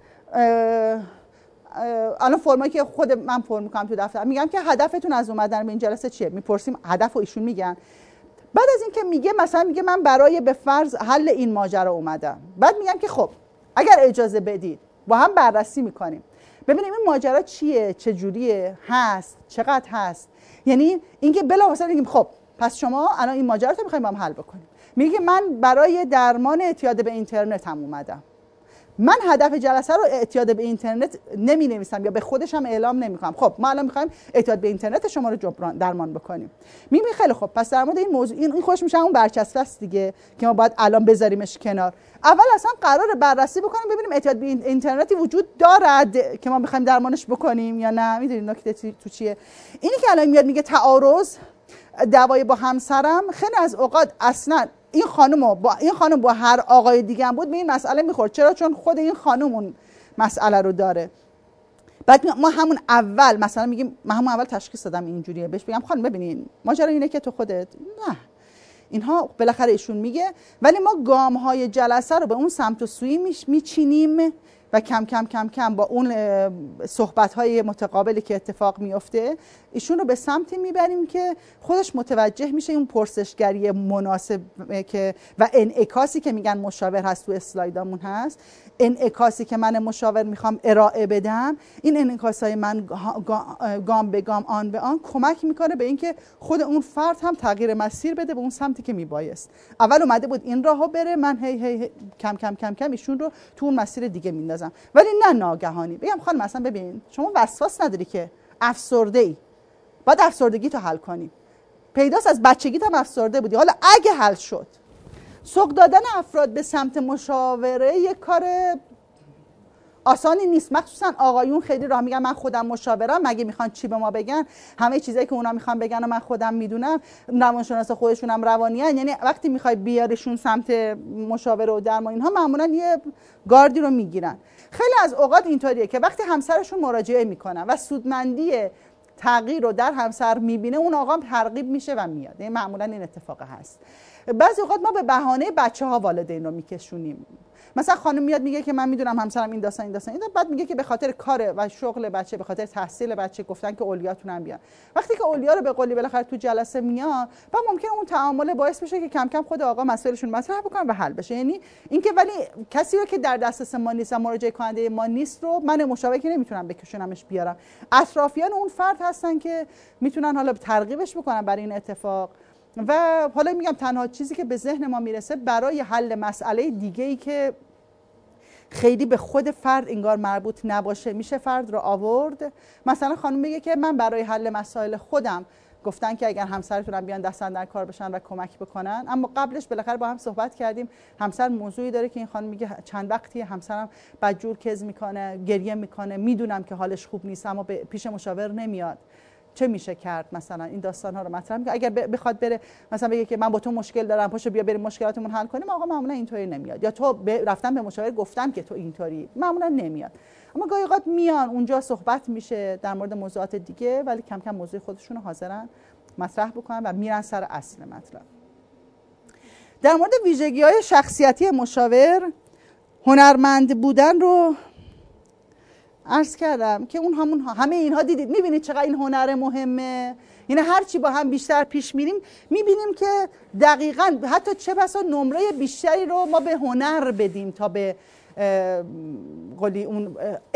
الان فرمایی که خود من فرم میکنم تو دفتر، میگم که هدفتون از اومدن به این جلسه چیه؟ میپرسیم هدف و ایشون میگن. بعد از این که میگه مثلا میگه من برای به فرض حل این ماجرا اومدم، بعد میگم که خب اگر اجازه بدید با هم بررسی میکنیم ببینیم این ماجرا چیه، چه جوریه، هست، چقدر هست. یعنی اینکه بلافاصله میگیم خب پس شما الان این ماجرا رو میخوایم با هم حل بکنیم. میگه من برای درمان اعتیاد به اینترنت هم اومدم. من هدف جلسه رو اعتیاد به اینترنت نمی نویسم یا به خودش هم اعلام نمی کنم. خب ما الان میخوایم اعتیاد به اینترنت شما رو جبران درمان بکنیم. میگم خیلی خب پس در مورد این موضوع این خوش میشه اون برچسب است دیگه که ما باید الان بذاریمش کنار. اول اصلا قراره بررسی بکنیم ببینیم اعتیاد به اینترنتی وجود دارد که ما میخوایم درمانش بکنیم یا نه. میدونید نکته تو چیه؟ اینی که الان میاد میگه تعارض دعوای با همسرم، خیلی از اوقات اصلا این خانم با هر آقای دیگه هم بود به این مسئله میخورد. چرا؟ چون خود این خانم اون مسئله رو داره. بعد ما همون اول مثلا میگیم من همون اول تشخیص دادم اینجوریه، بهش بگم خانم ببینین ماجرا اینه که تو خودت نه اینها بالاخره ایشون میگه، ولی ما گام‌های جلسه رو به اون سمت و سوی میچینیم و کم کم کم کم با اون صحبت‌های متقابلی که اتفاق میفته ایشون رو به سمتی میبریم که خودش متوجه میشه اون پرسشگری مناسب که و انعکاسی که میگن مشاور هست تو اسلایدامون هست، انعکاسی که من مشاور میخوام ارائه بدم، این انعکاسای من گام به گام آن به آن کمک میکنه به اینکه خود اون فرد هم تغییر مسیر بده به اون سمتی که میبایست. اول اومده بود این راهو بره، من هی کم کم کم کم ایشون رو تو اون مسیر دیگه میندازم، ولی نه ناگهانی بگم خانم مثلا ببین شما وسواس نداری که افسرده ای، باید افسردگی تو حل کنی، پیداست از بچگیت هم افسرده بودی، حالا اگه حل شد. سوق دادن افراد به سمت مشاوره یک کار آسانی نیست، مخصوصا آقایون خیلی راه میگن من خودم مشاورم، مگه میخوان چی به ما بگن، همه چیزایی که اونا میخوان بگن و من خودم میدونم، روانشناس خودشونم روانیان، یعنی وقتی میخوای بیاریشون سمت مشاوره و درمان اینها معمولا یه گاردی رو میگیرن. خیلی از اوقات اینطوریه که وقتی همسرشون مراجعه میکنن و سودمندی تغییر رو در همسر میبینه اون آقا ترغیب میشه و میاد. یعنی معمولا این اتفاق هست. بعضی اوقات ما به بهانه بچه‌ها والدین رو میکشونیم. مثلا خانم میاد میگه که من میدونم همسرم این داستان بعد میگه که به خاطر کار و شغل بچه، به خاطر تحصیل بچه گفتن که اولیاتون هم بیان. وقتی که اولیا رو به قولی بالاخره تو جلسه میان و ممکنه اون تعامل باعث بشه که کم کم خود آقا مسائلشون مطرح بکنن و حل بشه. یعنی اینکه ولی کسی رو که در دسترس ما نیست و مراجعه کننده ما نیست رو من مشاور که نمیتونم بکشونمش بیارم. اطرافیان اون فرد هستن که میتونن حالا ترغیبش بکنن برای این اتفاق. و حالا میگم تنها چیزی که به ذهن ما میرسه برای حل مسئله دیگه‌ای که خیلی به خود فرد انگار مربوط نباشه میشه فرد رو آورد. مثلا خانم میگه که من برای حل مسائل خودم گفتن که اگر همسرتون هم بیان دست در کار بشن و کمک بکنن، اما قبلش بالاخره با هم صحبت کردیم، همسر موضوعی داره که این خانم میگه چند وقتی همسرم بدجور کز میکنه، گریه میکنه، میدونم که حالش خوب نیست اما پیش مشاور نمیاد، چه میشه کرد؟ مثلا این داستان ها رو مطرح میکنه. اگر بخواد بره مثلا بگه که من با تو مشکل دارم پاشو بیا بریم مشکلاتمون حل کنیم، آقا معمولا اینطوری نمیاد. یا تو رفتم به مشاور گفتم که تو اینطوری، معمولا نمیاد. اما گاهی اوقات میان اونجا صحبت میشه در مورد موضوعات دیگه، ولی کم کم موضوع خودشون رو حاضرن مطرح بکنن و میرن سر اصل مطلب. در مورد ویژگی‌های شخصیتی مشاور، هنرمند بودن رو عرض کردم که اون همه اینها دیدید. میبینید چقدر این هنر مهمه. یعنی هر چی با هم بیشتر پیش میریم میبینیم که دقیقاً حتی چه بسا نمره بیشتری رو ما به هنر بدیم تا به قولی اون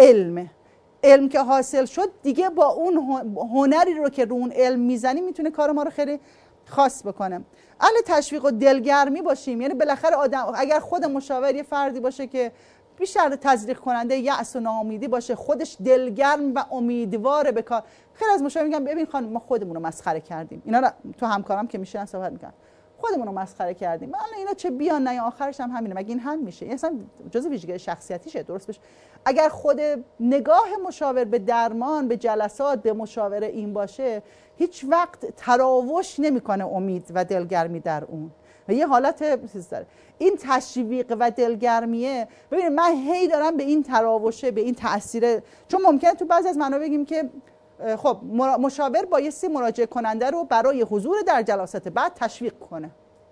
علم که حاصل شد دیگه با اون هنری رو که رو اون علم میزنیم میتونه کار ما رو خیلی خاص بکنه. اهل تشویق و دلگرمی باشیم. یعنی بالاخره آدم اگر خود مشاور یه فردی باشه که بیشتر تزریق کننده یأس و ناامیدی باشه، خودش دلگرم و امیدواره به کار. خیلی از مشاور میگن ببین خانم ما خودمون رو مسخره کردیم. اینا رو تو همکارم که میشن صحبت میکنن، خودمون رو مسخره کردیم، الان اینا چه بیان نه آخرش هم همینه، مگه این حل میشه؟ این اصلا جزء ویژگی شخصیتیشه. درست بشه اگر خود نگاه مشاور به درمان، به جلسات، به مشاوره این باشه، هیچ وقت تراوش نمیکنه امید و دلگرمی در اون و یه حالت چیز داره. این تشویق و دلگرمیه. ببینید من هی دارم به این تراوشه، به این تأثیر، چون ممکنه تو بعضی از منابع بگیم که خب مشاور بایستی مراجعه کننده رو برای حضور در جلسات بعد تشویق کنه.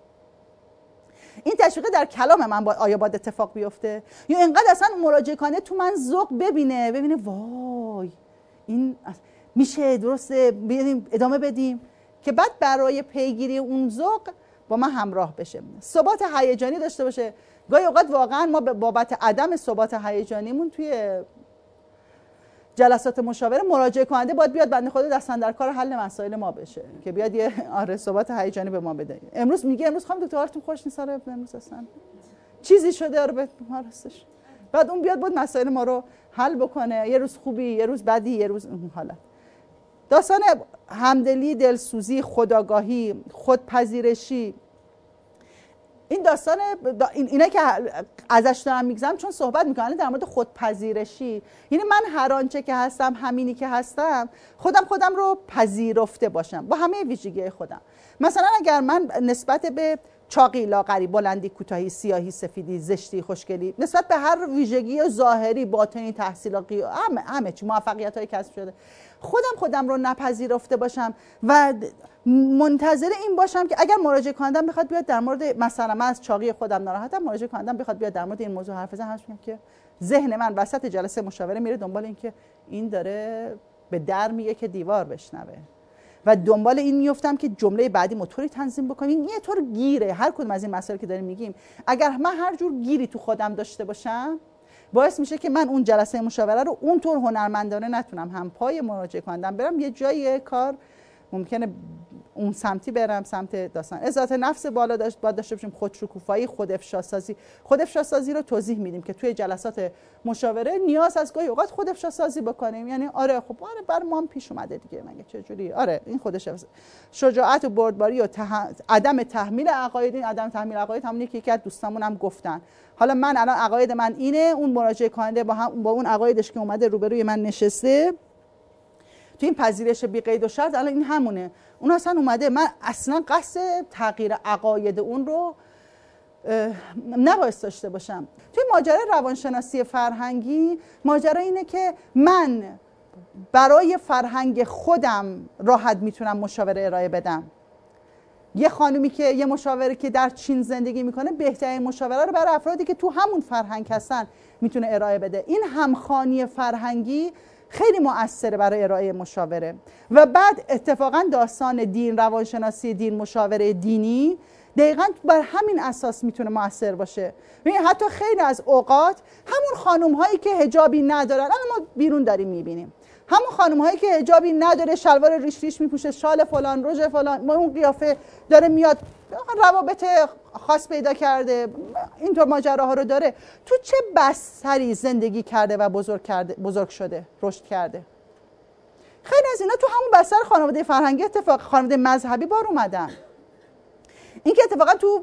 این تشویق در کلام من آیا باید اتفاق بیفته یا اینقدر اصلا مراجعه کننده تو من ذوق ببینه وای این میشه درسته بریم ادامه بدیم که بعد برای پیگیری اون ذوق با من همراه بشه، ثبات هیجانی داشته باشه. گاهی اوقات واقعا ما به بابت عدم ثبات هیجانیمون توی جلسات مشاوره مراجعه کننده باید بیاد بنده خدا دستن در کار حل مسائل ما بشه که بیاد یه ثبات هیجانی به ما بده. امروز میگه امروز خانم دکتر حالتون خوش نیست، امروز اصلا چیزی شده رو به راستش بعد اون بیاد بود مسائل ما رو حل بکنه، یه روز خوبی، یه روز بدی، یه روز اون حالت. داستان همدلی، دلسوزی، خودآگاهی، خودپذیرشی، این داستان اینا که ازش دارم میگذم چون صحبت میکنم در مورد خودپذیرشی، یعنی من هر آنچه که هستم، همینی که هستم، خودم رو پذیرفته باشم با همه ویژگی خودم. مثلا اگر من نسبت به چاقی، لاغری، بلندی، کوتاهی، سیاهی، سفیدی، زشتی، خوشگلی، نسبت به هر ویژگی ظاهری، باطنی، تحصیلاتی، همه چی، موفقیت‌های کسب شده، خودم رو نپذیرفته باشم و منتظر این باشم که اگر مراجعه کنندم بخواد بیاد در مورد مثلا من از چاقی خودم ناراحتم، مراجعه کنندم بخواد بیاد در مورد این موضوع حرف بزنه، همش میگم که ذهن من وسط جلسه مشاوره میره دنبال این که این داره به در میگه که دیوار بشنوه و دنبال این میافتم که جمله بعدی موتوری تنظیم بکنیم. یه طور گیره هر کدوم از این مسائلی که داریم میگیم. اگر من هر جور گیری تو خودم داشته باشم باعث میشه که من اون جلسه مشاوره رو اونطور هنرمندانه نتونم هم پای مراجعه کنندم برم، یه جای کار ممکنه اون سمتی برم، سمت داستان عزت نفس بالا داشته باشیم، خودشکوفایی، خودافشاسازی رو توضیح میدیم که توی جلسات مشاوره نیاز از گاهی اوقات خودافشاسازی بکنیم. یعنی آره خب برای ما هم پیش اومده دیگه، مگه چه جوری، آره این خودش شجاعت و بردباری و عدم تحمیل عقاید. این عدم تحمیل عقاید همونی که یکی از دوستامون هم گفتن. حالا من الان عقاید من اینه، اون مراجعه کننده با اون عقایدش که اومده روبروی من نشسته تو این پذیرش بی قید و شرط، الان این همونه. اون اصلا اومده، من اصلا قصد تغییر عقاید اون رو نباید داشته باشم. توی ماجرای روانشناسی فرهنگی، ماجرا اینه که من برای فرهنگ خودم راحت میتونم مشاوره ارائه بدم. یه خانومی که یه مشاوره که در چین زندگی میکنه بهترین مشاوره رو برای افرادی که تو همون فرهنگ هستن میتونه ارائه بده. این همخوانی فرهنگی خیلی مؤثره برای ارائه مشاوره. و بعد اتفاقا داستان دین، روانشناسی دین، مشاوره دینی دقیقاً بر همین اساس میتونه مؤثر باشه. حتی خیلی از اوقات همون خانم هایی که حجابی ندارن، الان ما بیرون داریم میبینیم، همون خانم هایی که حجابی نداره، شلوار ریش ریش میپوشه، شال فلان، رژ فلان، اون قیافه داره میاد، روابط خاص پیدا کرده، اینطور ماجراها رو داره، تو چه بستری زندگی کرده و بزرگ شده، رشد کرده. خیلی از اینا تو همون بستر خانواده فرهنگی، اتفاق خانواده مذهبی بار اومدن. این که اتفاقا تو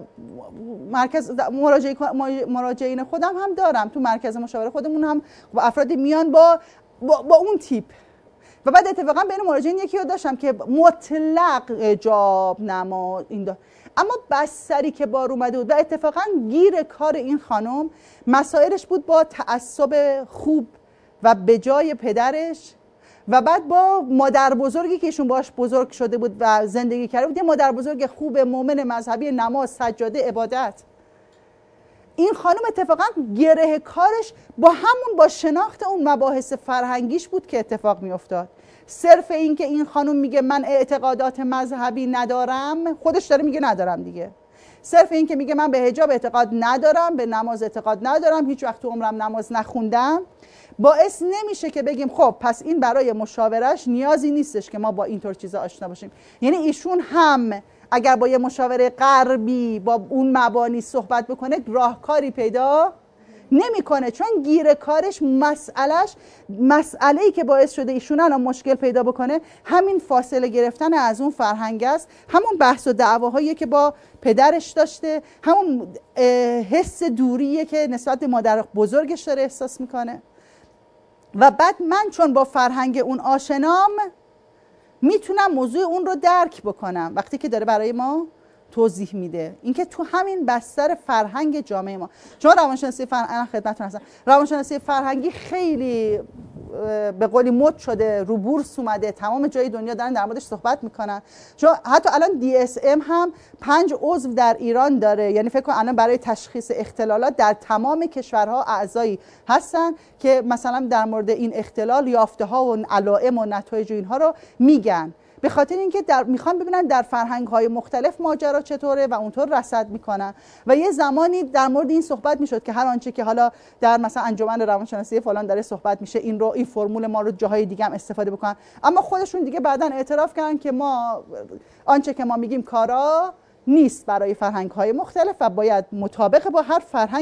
مرکز مراجعین خودم هم دارم، تو مرکز مشاوره خودمون هم افرادی میان با اون تیپ. و بعد اتفاقا بین مراجعین یکی رو داشتم که مطلق حجاب نماز این داشت، اما بستری که بار اومده بود و اتفاقا گیر کار این خانم مسائلش بود با تعصب خوب و به جای پدرش و بعد با مادر بزرگی که ایشون باش بزرگ شده بود و زندگی کرده بود، یه مادر بزرگ خوب مؤمن مذهبی، نماز، سجاده، عبادت. این خانم اتفاقا گره کارش با شناخت اون مباحث فرهنگیش بود که اتفاق می افتاد. صرف این که این خانم میگه من اعتقادات مذهبی ندارم، خودش داره میگه ندارم دیگه. صرف این که میگه من به حجاب اعتقاد ندارم، به نماز اعتقاد ندارم، هیچ وقت تو عمرم نماز نخوندم، باعث نمیشه که بگیم خب پس این برای مشاورش نیازی نیستش که ما با اینطور چیزا آشنا باشیم. یعنی ایشون هم اگر با یه مشاوره غربی با اون مبانی صحبت بکنه راهکاری پیدا نمیکنه، چون گیر کارش مسئله‌ای که باعث شده ایشون الان مشکل پیدا بکنه همین فاصله گرفتن از اون فرهنگ است، همون بحث و دعواهایی که با پدرش داشته، همون حس دوریه که نسبت به مادر بزرگش داره احساس میکنه. و بعد من چون با فرهنگ اون آشنام میتونم موضوع اون رو درک بکنم وقتی که داره برای ما توضیح میده. اینکه تو همین بستر فرهنگ جامعه ما، چون روانشناسی فرهنگی خدمتتون هستم، روانشناسی فرهنگی خیلی به قولی مد شده، رو بورس اومده، تمام جای دنیا دارن در موردش صحبت میکنن. چون حتی الان DSM هم 5 عضو در ایران داره، یعنی فکر کنم الان برای تشخیص اختلالات در تمام کشورها اعضایی هستن که مثلا در مورد این اختلال یافته ها و علائم و نتایج اینها رو میگن، به خاطر اینکه میخوان ببینن در فرهنگ‌های مختلف ماجرا چطوره و اونطور رصد میکنن. و یه زمانی در مورد این صحبت میشد که هر آنچه که حالا در مثلا انجمن روانشناسی فلان داره صحبت میشه، این فرمول ما رو جاهای دیگه هم استفاده بکنن، اما خودشون دیگه بعداً اعتراف کردن که ما آنچه که ما میگیم کارا نیست برای فرهنگ‌های مختلف و باید مطابق با هر فرهنگی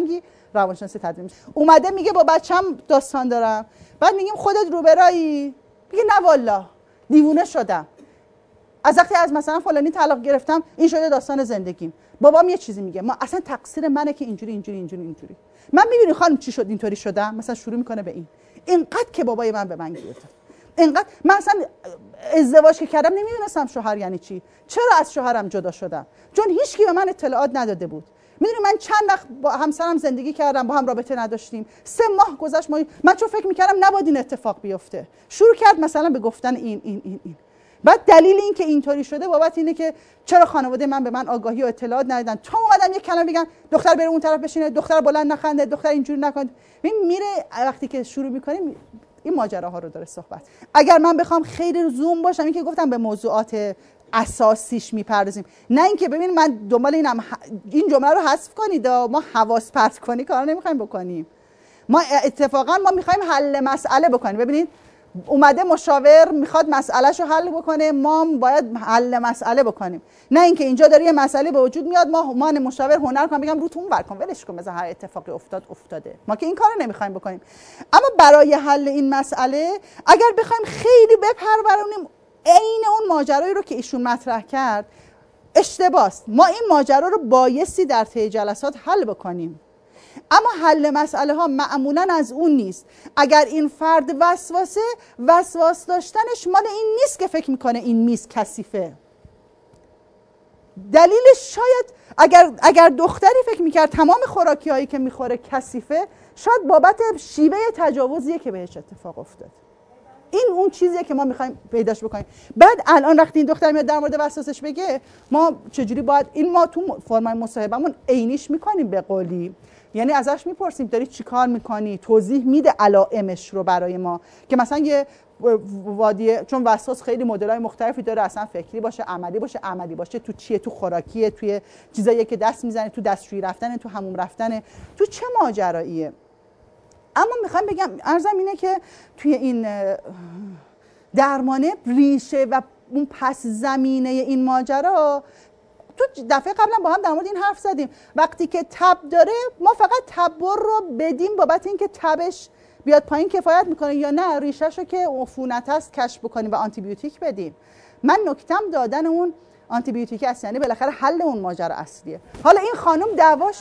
روانشناسی تدریس میشه. اومده میگه با بچه‌م داستان دارم، بعد میگیم خودت روبرایی؟ میگه نه والا دیوونه شدم، از وقتی از مثلا فلانی طلاق گرفتم این شده داستان زندگیم. بابام یه چیزی میگه، ما اصلا تقصیر منه که اینجوری. من میبینی خانم چی شد اینطوری شدم، مثلا شروع میکنه به اینقدر که بابای من به من گرفت، اینقدر من اصلا ازدواج که کردم نمیدونستم شوهر یعنی چی، چرا از شوهرم جدا شدم؟ چون هیچکی به من اطلاعات نداده بود. میدونی من چند وقت با همسرم زندگی کردم، با هم رابطه نداشتیم، 3 ماه گذشت من چون فکر میکردم نباید این اتفاق بیفته، شروع کرد مثلا به گفتن این. بعد دلیل این که اینطوری شده بابت اینه که چرا خانواده من به من آگاهی و اطلاعات ندادن، تا اومدم یک کلمه بگن دختر بره اون طرف بشینه، دختر بلند نخنده، دختر اینجوری نکنه. میره وقتی که شروع میکنیم این ماجراها رو داره صحبت. اگر من بخوام خیلی زوم باشم، این که گفتم به موضوعات اساسیش میپردازیم، نه اینکه ببین من دنبال این جمله رو حذف کنید، ما حواس پرت کنی کار نمیخوایم بکنیم. ما اتفاقا ما میخوایم حل مسئله بکنیم. ببینید اومده مشاور میخواد مسئلهشو حل بکنه، ما باید حل مسئله بکنیم، نه اینکه اینجا داره یه مسئله به وجود میاد ما مشاور هنر کنم بگم رو تو اون ور کن ولش کن مثلا هر اتفاقی افتاده. ما که این کارو نمیخوایم بکنیم. اما برای حل این مسئله اگر بخوایم خیلی بپرورونیم عین اون ماجرایی رو که ایشون مطرح کرد، اشتباهه. ما این ماجرا رو بایستی در طی جلسات حل بکنیم، اما حل مسئله ها معمولا از اون نیست. اگر این فرد وسواس داشتنش مال این نیست که فکر میکنه این میز کثیفه. دلیلش شاید اگر دختری فکر میکرد تمام خوراکی هایی که میخوره کثیفه، شاید بابت شیوه تجاوزیه که بهش اتفاق افتاد. این اون چیزیه که ما میخوایم پیداش بکنیم. بعد الان وقتی این دختر میاد در مورد وسواسش بگه، ما چجوری باید این ما تو فرمای مصاحبهمون عینیش میکنیم به قولی، یعنی ازش میپرسیم داری چی کار میکنی، توضیح میده علائمش رو برای ما که مثلا یه وادیه، چون وسواس خیلی مدل‌های مختلفی داره، اصلا فکری باشه، عملی باشه، تو چیه، تو خوراکیه، توی چیزایی که دست میزنه، تو دستشویی رفتن، تو حموم رفتن، تو چه ماجراییه. اما میخوام بگم عرضم اینه که توی این درمانه ریشه و اون پس زمینه این ماجرا، تو دفعه قبلا با هم در مورد این حرف زدیم، وقتی که تب داره ما فقط تبر رو بدیم بابت اینکه تبش بیاد پایین کفایت میکنه، یا نه ریشه‌شو که عفونت است کشف بکنیم و آنتی بیوتیک بدیم. من نکتم دادن اون آنتی بیوتیک است، یعنی بالاخره حل اون ماجرا اصلیه. حالا این خانم دعواش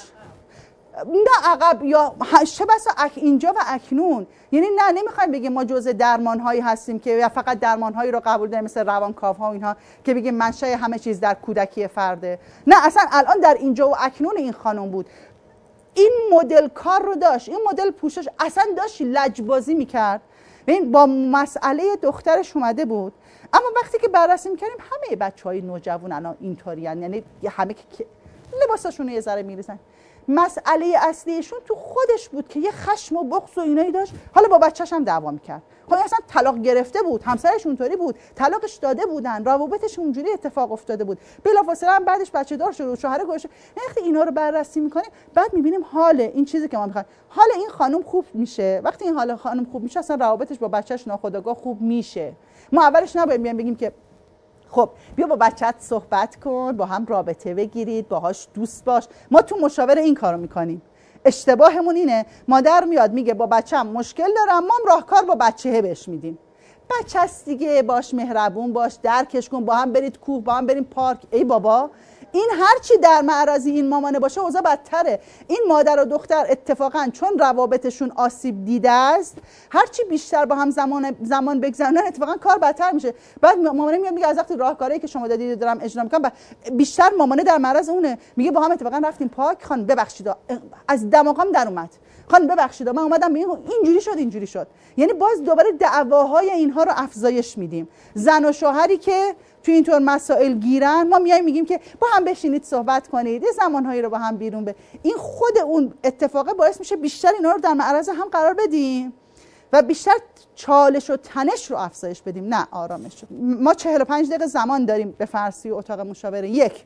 نه عقب یا چه بسا اینجا و اکنون، یعنی نه نمیخوایم بگیم ما جزء درمانهایی هستیم که یا فقط درمانهایی رو قبول داریم مثل روانکاوها و اینها که بگیم منشأ همه چیز در کودکی فرده. نه اصلا الان در اینجا و اکنون این خانم بود، این مدل کار رو داشت، این مدل پوشش اصلا داشت لجبازی میکرد، ببین با مسئله دخترش اومده بود. اما وقتی که بررسی میکردیم همه بچهای نوجوان الان اینطوریان، یعنی همه که لباساشون یه ذره میریزن، مسئله اصلیشون تو خودش بود که یه خشم و بغض و اینایی داشت. حالا با بچه‌ش هم دعوا میکرد، خب اصلا طلاق گرفته بود، همسرش اونطوری بود، طلاقش داده بودن، روابطش اونجوری اتفاق افتاده بود، بلافاصله هم بعدش بچه دار شد و شوهر گوشه. وقتی اینا رو بررسی میکنیم بعد میبینیم حال این چیزی که ما میخوایم، حال این خانم خوب میشه. وقتی این حال خانم خوب میشه اصلا روابطش با بچه‌ش ناخودآگاه خوب میشه. ما اولش نباید بگیم که خب بیا با بچت صحبت کن، با هم رابطه بگیرید، باهاش دوست باش. ما تو مشاوره این کارو میکنیم. اشتباهمون اینه، مادر میاد میگه با بچه‌م مشکل دارم، ما هم راهکار با بچه‌ه بهش میدیم. بچه‌ست دیگه، باش مهربون باش، درکش کن، با هم برید کوه، با هم بریم پارک. ای بابا این هرچی در معرض این مامانه باشه اوضاع بدتره. این مادر و دختر اتفاقا چون روابطشون آسیب دیده است، هرچی بیشتر با هم زمان بگذرونن اتفاقا کار بدتر میشه. بعد مامانه میاد میگه از وقتی راهکاری که شما دادید دارم اجرا میکنم، بیشتر مامانه در معرض اونه، میگه با هم اتفاقا رفتیم پارک، خانم ببخشید از دماغم در اومد، خانم ببخشید من اومدم اینجوری شد. یعنی باز دوباره دعواهای اینها رو افزایش میدیم. زن و شوهری که تو اینطور مسائل گیرن، ما میایم میگیم که با هم بشینید صحبت کنید، یه زمانهایی رو با هم بیرون به این خود اون اتفاقه باعث میشه بیشتر اینا رو در معرض هم قرار بدیم و بیشتر چالش و تنش رو افزایش بدیم، نه آرامش. ما 45 دقیقه زمان داریم به فرضی اتاق مشاوره. یک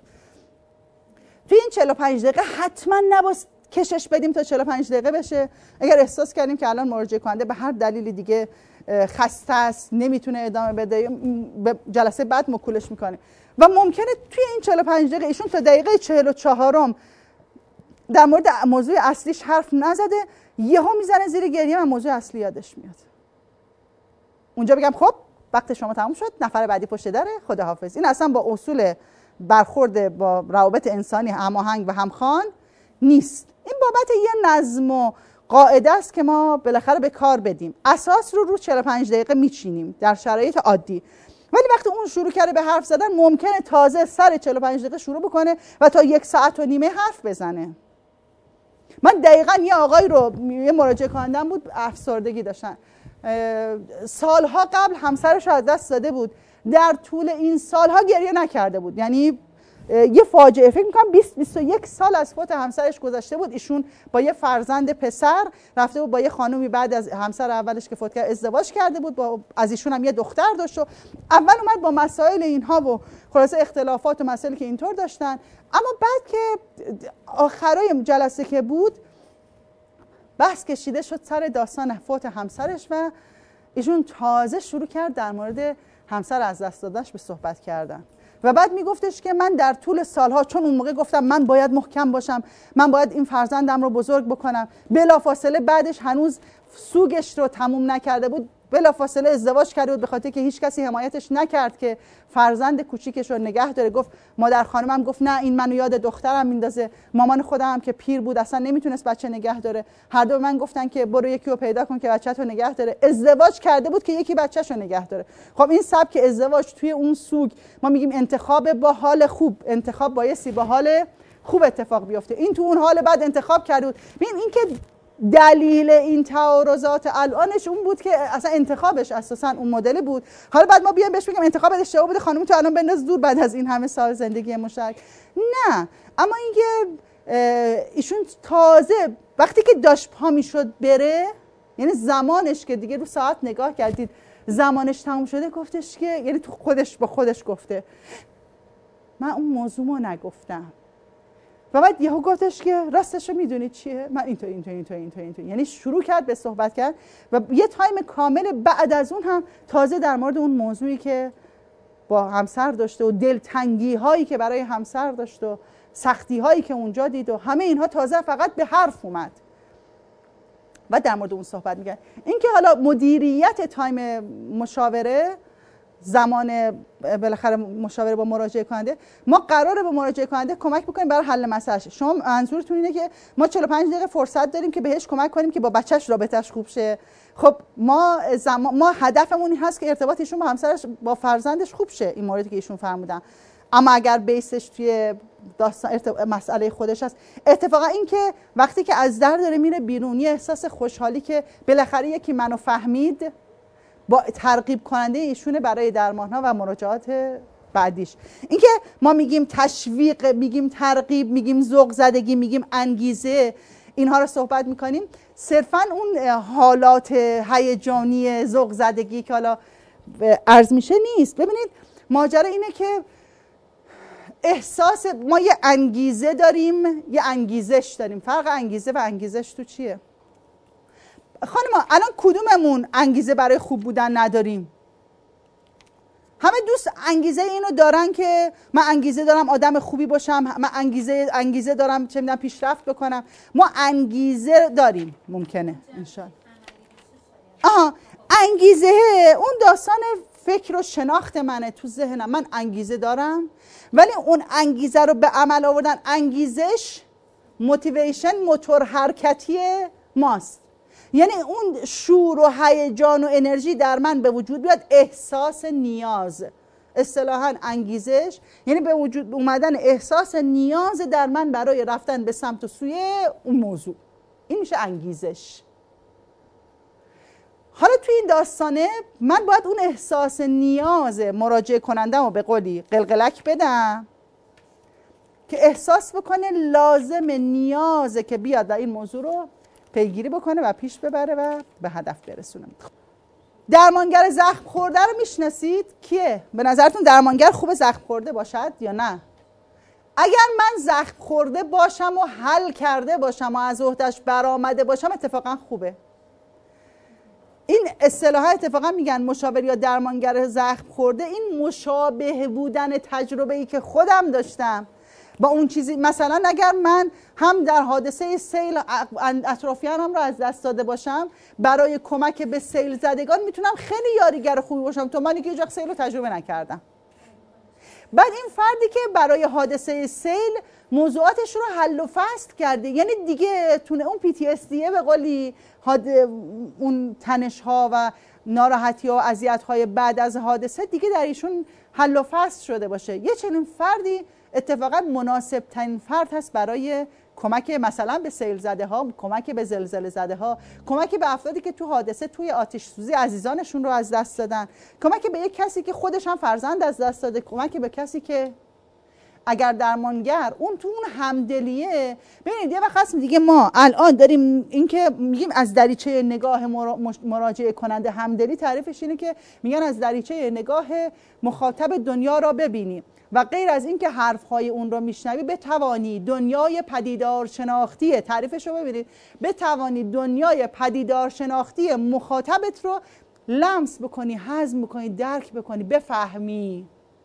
تو این 45 دقیقه حتما نباید کشش بدیم تا 45 دقیقه بشه. اگر احساس کردیم که الان مراجعه کننده به هر دلیلی دیگه خسته است، نمیتونه ادامه بده، به جلسه بعد مکولش میکنه و ممکنه توی این 45 دقیقه ایشون تا دقیقه 44م در مورد موضوع اصلیش حرف نزده، یهو میزنه زیر گریه و موضوع اصلی یادش میاد. اونجا بگم خب وقت شما تموم شد، نفر بعدی پشت دره، خداحافظ. این اصلا با اصول برخورد با روابط انسانی هماهنگ و همخوان نیست. این بابت یه نظم و قاعده است که ما بالاخره به کار بدیم. اساس رو 45 دقیقه میچینیم در شرایط عادی، ولی وقتی اون شروع کرده به حرف زدن ممکنه تازه سر 45 دقیقه شروع بکنه و تا 1 ساعت و نیمه حرف بزنه. من دقیقاً یه آقای رو، یه مراجعه کنندم بود، افسردگی داشتن، سالها قبل همسرش رو از دست داده بود، در طول این سالها گریه نکرده بود. یعنی یه فاجعه، فکر میکنم 20-21 سال از فوت همسرش گذشته بود. ایشون با یه فرزند پسر رفته بود با یه خانومی بعد از همسر اولش که فوت کرد ازدواج کرده بود، از ایشون هم یه دختر داشت و اول اومد با مسائل اینها و خلاصه اختلافات و مسائلی که اینطور داشتن، اما بعد که آخرای جلسه که بود بحث کشیده شد سر داستان فوت همسرش و ایشون تازه شروع کرد در مورد همسر از دست دادنش به صحبت کردن و بعد میگفتش که من در طول سالها، چون اون موقع گفتم من باید محکم باشم، من باید این فرزندم رو بزرگ بکنم، بلافاصله بعدش هنوز سوگش رو تموم نکرده بود، بلافاصله ازدواج کرده بود به خاطر که هیچ کسی حمایتش نکرد که فرزند کوچیکش رو نگه داره. گفت مادر خانمم گفت نه این منو یاد دخترم میندازه، مامان خودم هم که پیر بود اصلا نمیتونست بچه نگه داره، هر دو به من گفتن که برو یکی رو پیدا کن که بچه‌تو نگه داره. ازدواج کرده بود که یکی بچه‌شو نگه داره. خب این سبک ازدواج توی اون سوگ ما میگیم انتخاب با حال خوب، انتخاب بایستی با حال خوب اتفاق بیفته. این تو اون حال بعد انتخاب کرده بود. ببین این که دلیل این تعارضات الانش اون بود که اصلا انتخابش اساسا اون مدل بود. حالا بعد ما بیایم بهش بگیم انتخاب اشتباه بوده، خانم تو الان بنداز دور بعد از این همه سال زندگی مشترک. نه، اما اینکه ایشون تازه وقتی که داشت پا میشد بره، یعنی زمانش که دیگه رو ساعت نگاه کردید زمانش تموم شده، گفتش که یعنی تو خودش با خودش گفته من اون موضوعمو نگفتم و بعد یهو گفتش که راستشو میدونید چیه؟ من اینطور. یعنی شروع کرد به صحبت کرد و یه تایم کامل بعد از اون هم تازه در مورد اون موضوعی که با همسر داشته و دلتنگی هایی که برای همسر داشت و سختی هایی که اونجا دید و همه اینها تازه فقط به حرف اومد و در مورد اون صحبت می‌کرد. اینکه حالا مدیریت تایم مشاوره، زمان بالاخره مشاوره با مراجعه کننده، ما قراره به مراجعه کننده کمک بکنیم برای حل مسئله. شما منظورتون اینه که ما 45 دقیقه فرصت داریم که بهش کمک کنیم که با بچهش رابطش خوب شه. خب ما هدفمون این هست که ارتباط ایشون با همسرش با فرزندش خوب شه، این موردی که ایشون فرمودن. اما اگر بیسش توی داستان مسئله خودش هست، اتفاقا این که وقتی که از در داره میره بیرون یه احساس خوشحالی که بالاخره یکی منو فهمید، با ترغیب کننده ایشونه برای درمان‌ها و مراجعات بعدیش. اینکه ما میگیم تشویق، میگیم ترغیب، میگیم ذوق زدگی، میگیم انگیزه، اینها رو صحبت میکنیم، صرفاً اون حالات هیجانی ذوق زدگی که حالا عرض میشه نیست. ببینید ماجرا اینه که احساس ما یه انگیزه داریم، یه انگیزش داریم. فرق انگیزه و انگیزش تو چیه؟ خانم الان کدوممون انگیزه برای خوب بودن نداریم؟ همه دوست انگیزه اینو دارن که من انگیزه دارم آدم خوبی باشم، من انگیزه دارم چه میدونم پیشرفت بکنم. ما انگیزه داریم، ممکنه انشالله. انگیزه اون داستان فکر و شناخت منه تو ذهنم، من انگیزه دارم، ولی اون انگیزه رو به عمل آوردن، انگیزش موتیویشن، موتور حرکتی ماست. یعنی اون شور و هیجان و انرژی در من به وجود بیاد، احساس نیاز، اصطلاحاً انگیزش یعنی به وجود اومدن احساس نیاز در من برای رفتن به سمت و سوی اون موضوع، این میشه انگیزش. حالا توی این داستانه من باید اون احساس نیاز مراجعه کنندم رو به قولی قلقلک بدم که احساس بکنه لازم نیازه که بیاد و این موضوع رو پیگیری بکنه و پیش ببره و به هدف برسونه. درمانگر زخم خورده رو میشناسید؟ کیه؟ به نظرتون درمانگر خوب زخم خورده باشد یا نه؟ اگر من زخم خورده باشم و حل کرده باشم و از عهده‌اش برآمده باشم اتفاقا خوبه. این اصطلاحا اتفاقا میگن مشاور یا درمانگر زخم خورده، این مشابه بودن تجربه‌ای که خودم داشتم با اون چیزی مثلا اگر من هم در حادثه سیل اطرافیانم رو از دست داده باشم، برای کمک به سیل زدگان میتونم خیلی یاریگر خوبی باشم، تو منی که هیچ وقت سیل رو تجربه نکردم. بعد این فردی که برای حادثه سیل موضوعاتش رو حل و فصل کرده، یعنی دیگه تونه اون PTSD به قولی اون تنش ها و ناراحتی ها و اذیت های بعد از حادثه دیگه در ایشون حل و فصل شده باشه. یه چنین فردی اتفاقا مناسب ترین فرد هست برای کمک مثلا به سیل زده ها، کمک به زلزله زده ها، کمک به افرادی که تو حادثه توی آتش سوزی عزیزانشون رو از دست دادن، کمک به یک کسی که خودش هم فرزند از دست داده، کمک به کسی که اگر درمانگر اون تو اون همدلیه. ببینید یه وقت هست دیگه ما الان داریم این که میگیم از دریچه نگاه مراجعه کننده همدلی، تعریفش اینه که میگن از دریچه نگاه مخاطب دنیا را ببینی و غیر از این که حرفهای اون رو میشنوی بتوانی دنیای پدیدار شناختی، تعریفش رو ببینید، بتوانی دنیای پدیدار شناختی مخاطبت رو لمس بکنی، هضم بکنی، درک بکنی، بفهمی.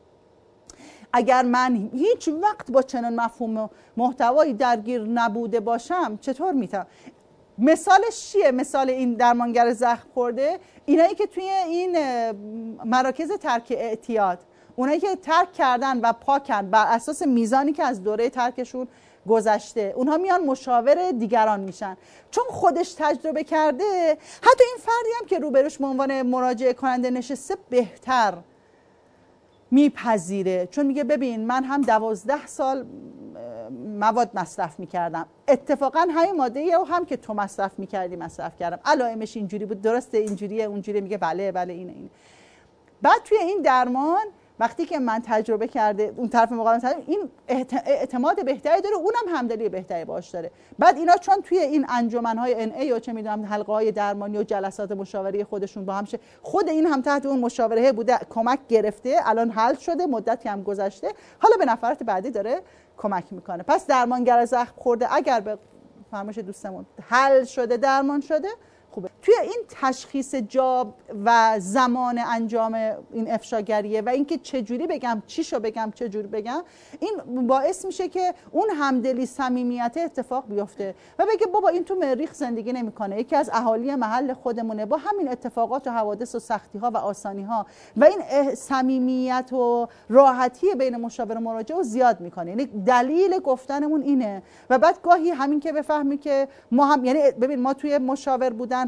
اگر من هیچ وقت با چنان مفهوم محتوایی درگیر نبوده باشم چطور میتونم؟ مثالش چیه؟ مثال این درمانگر زخم خورده، اینایی که توی این مراکز ترک اعتیاد، اونایی که ترک کردن و پاکن بر اساس میزانی که از دوره ترکشون گذشته، اونها میان مشاور دیگران میشن، چون خودش تجربه کرده. حتی این فردی هم که روبروش به عنوان مراجعه کننده نشسته بهتر میپذیره، چون میگه ببین من هم 12 سال مواد مصرف میکردم، اتفاقا همین ماده رو هم که تو مصرف میکردی مصرف کردم، علائمش اینجوری بود، درسته اینجوریه اونجوریه، میگه بله بله اینه. بعد توی این درمان وقتی که من تجربه کرده اون طرف مقابل این اعتماد بهتری داره، اونم همدلی بهتری باش داره. بعد اینا چون توی این انجمن‌های NA یا چه میدونم حلقه‌های درمانی و جلسات مشاوره خودشون با همشه، خود این هم تحت اون مشاوره بوده، کمک گرفته، الان حل شده، مدتی هم گذشته، حالا به نفرات بعدی داره کمک میکنه. پس درمانگر زخم خورده اگر به فرمایش دوستمون حل شده، درمان شده، خوبه. توی این تشخیص جا و زمان انجام این افشاگریه و اینکه چجوری بگم، چیشو بگم، چجوری بگم، این باعث میشه که اون همدلی، صمیمیت اتفاق بیفته و بگه بابا این تو مریخ زندگی نمیکنه، یکی از اهالی محل خودمونه، با همین اتفاقات و حوادث و سختی ها و آسانی ها و این صمیمیت و راحتی بین مشاور و مراجع رو زیاد میکنه. یعنی دلیل گفتنمون اینه. و بعد گاهی همین که بفهمی که ما هم، یعنی ببین ما توی مشاور بودن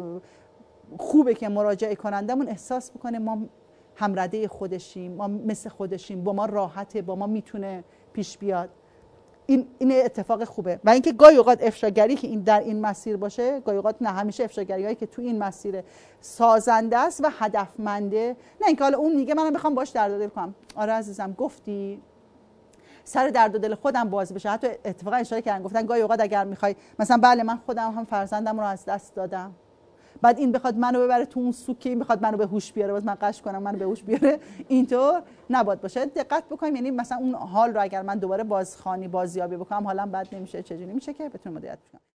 خوبه که مراجعه کنندمون احساس بکنه ما همرده خودشیم، ما مثل خودشیم، با ما راحته، با ما میتونه پیش بیاد. این اتفاق خوبه. و اینکه گاهی اوقات افشاگری که این در این مسیر باشه، گاهی اوقات نه، همیشه افشاگری هایی که تو این مسیر سازنده است و هدفمنده، نه اینکه حالا اون میگه منم بخوام باش درد و دل کنم. آره عزیزم گفتی سر درد و دل خودم باز بشه. حتی اتفاقا اشاره کردن گفتن گاهی اوقات اگر میخوای مثلا بله من خودم هم فرزندم رو از دست دادم، بعد این بخواد منو ببره تو اون سوک، این بخواد منو به هوش بیاره، باز من قش کنم منو به هوش بیاره، اینطور نباید باشه. دقت بکنیم، یعنی مثلا اون حال رو اگر من دوباره بازیابی بکنم حالم بد نمیشه، چجوری میشه که بتونم مدیریت کنم.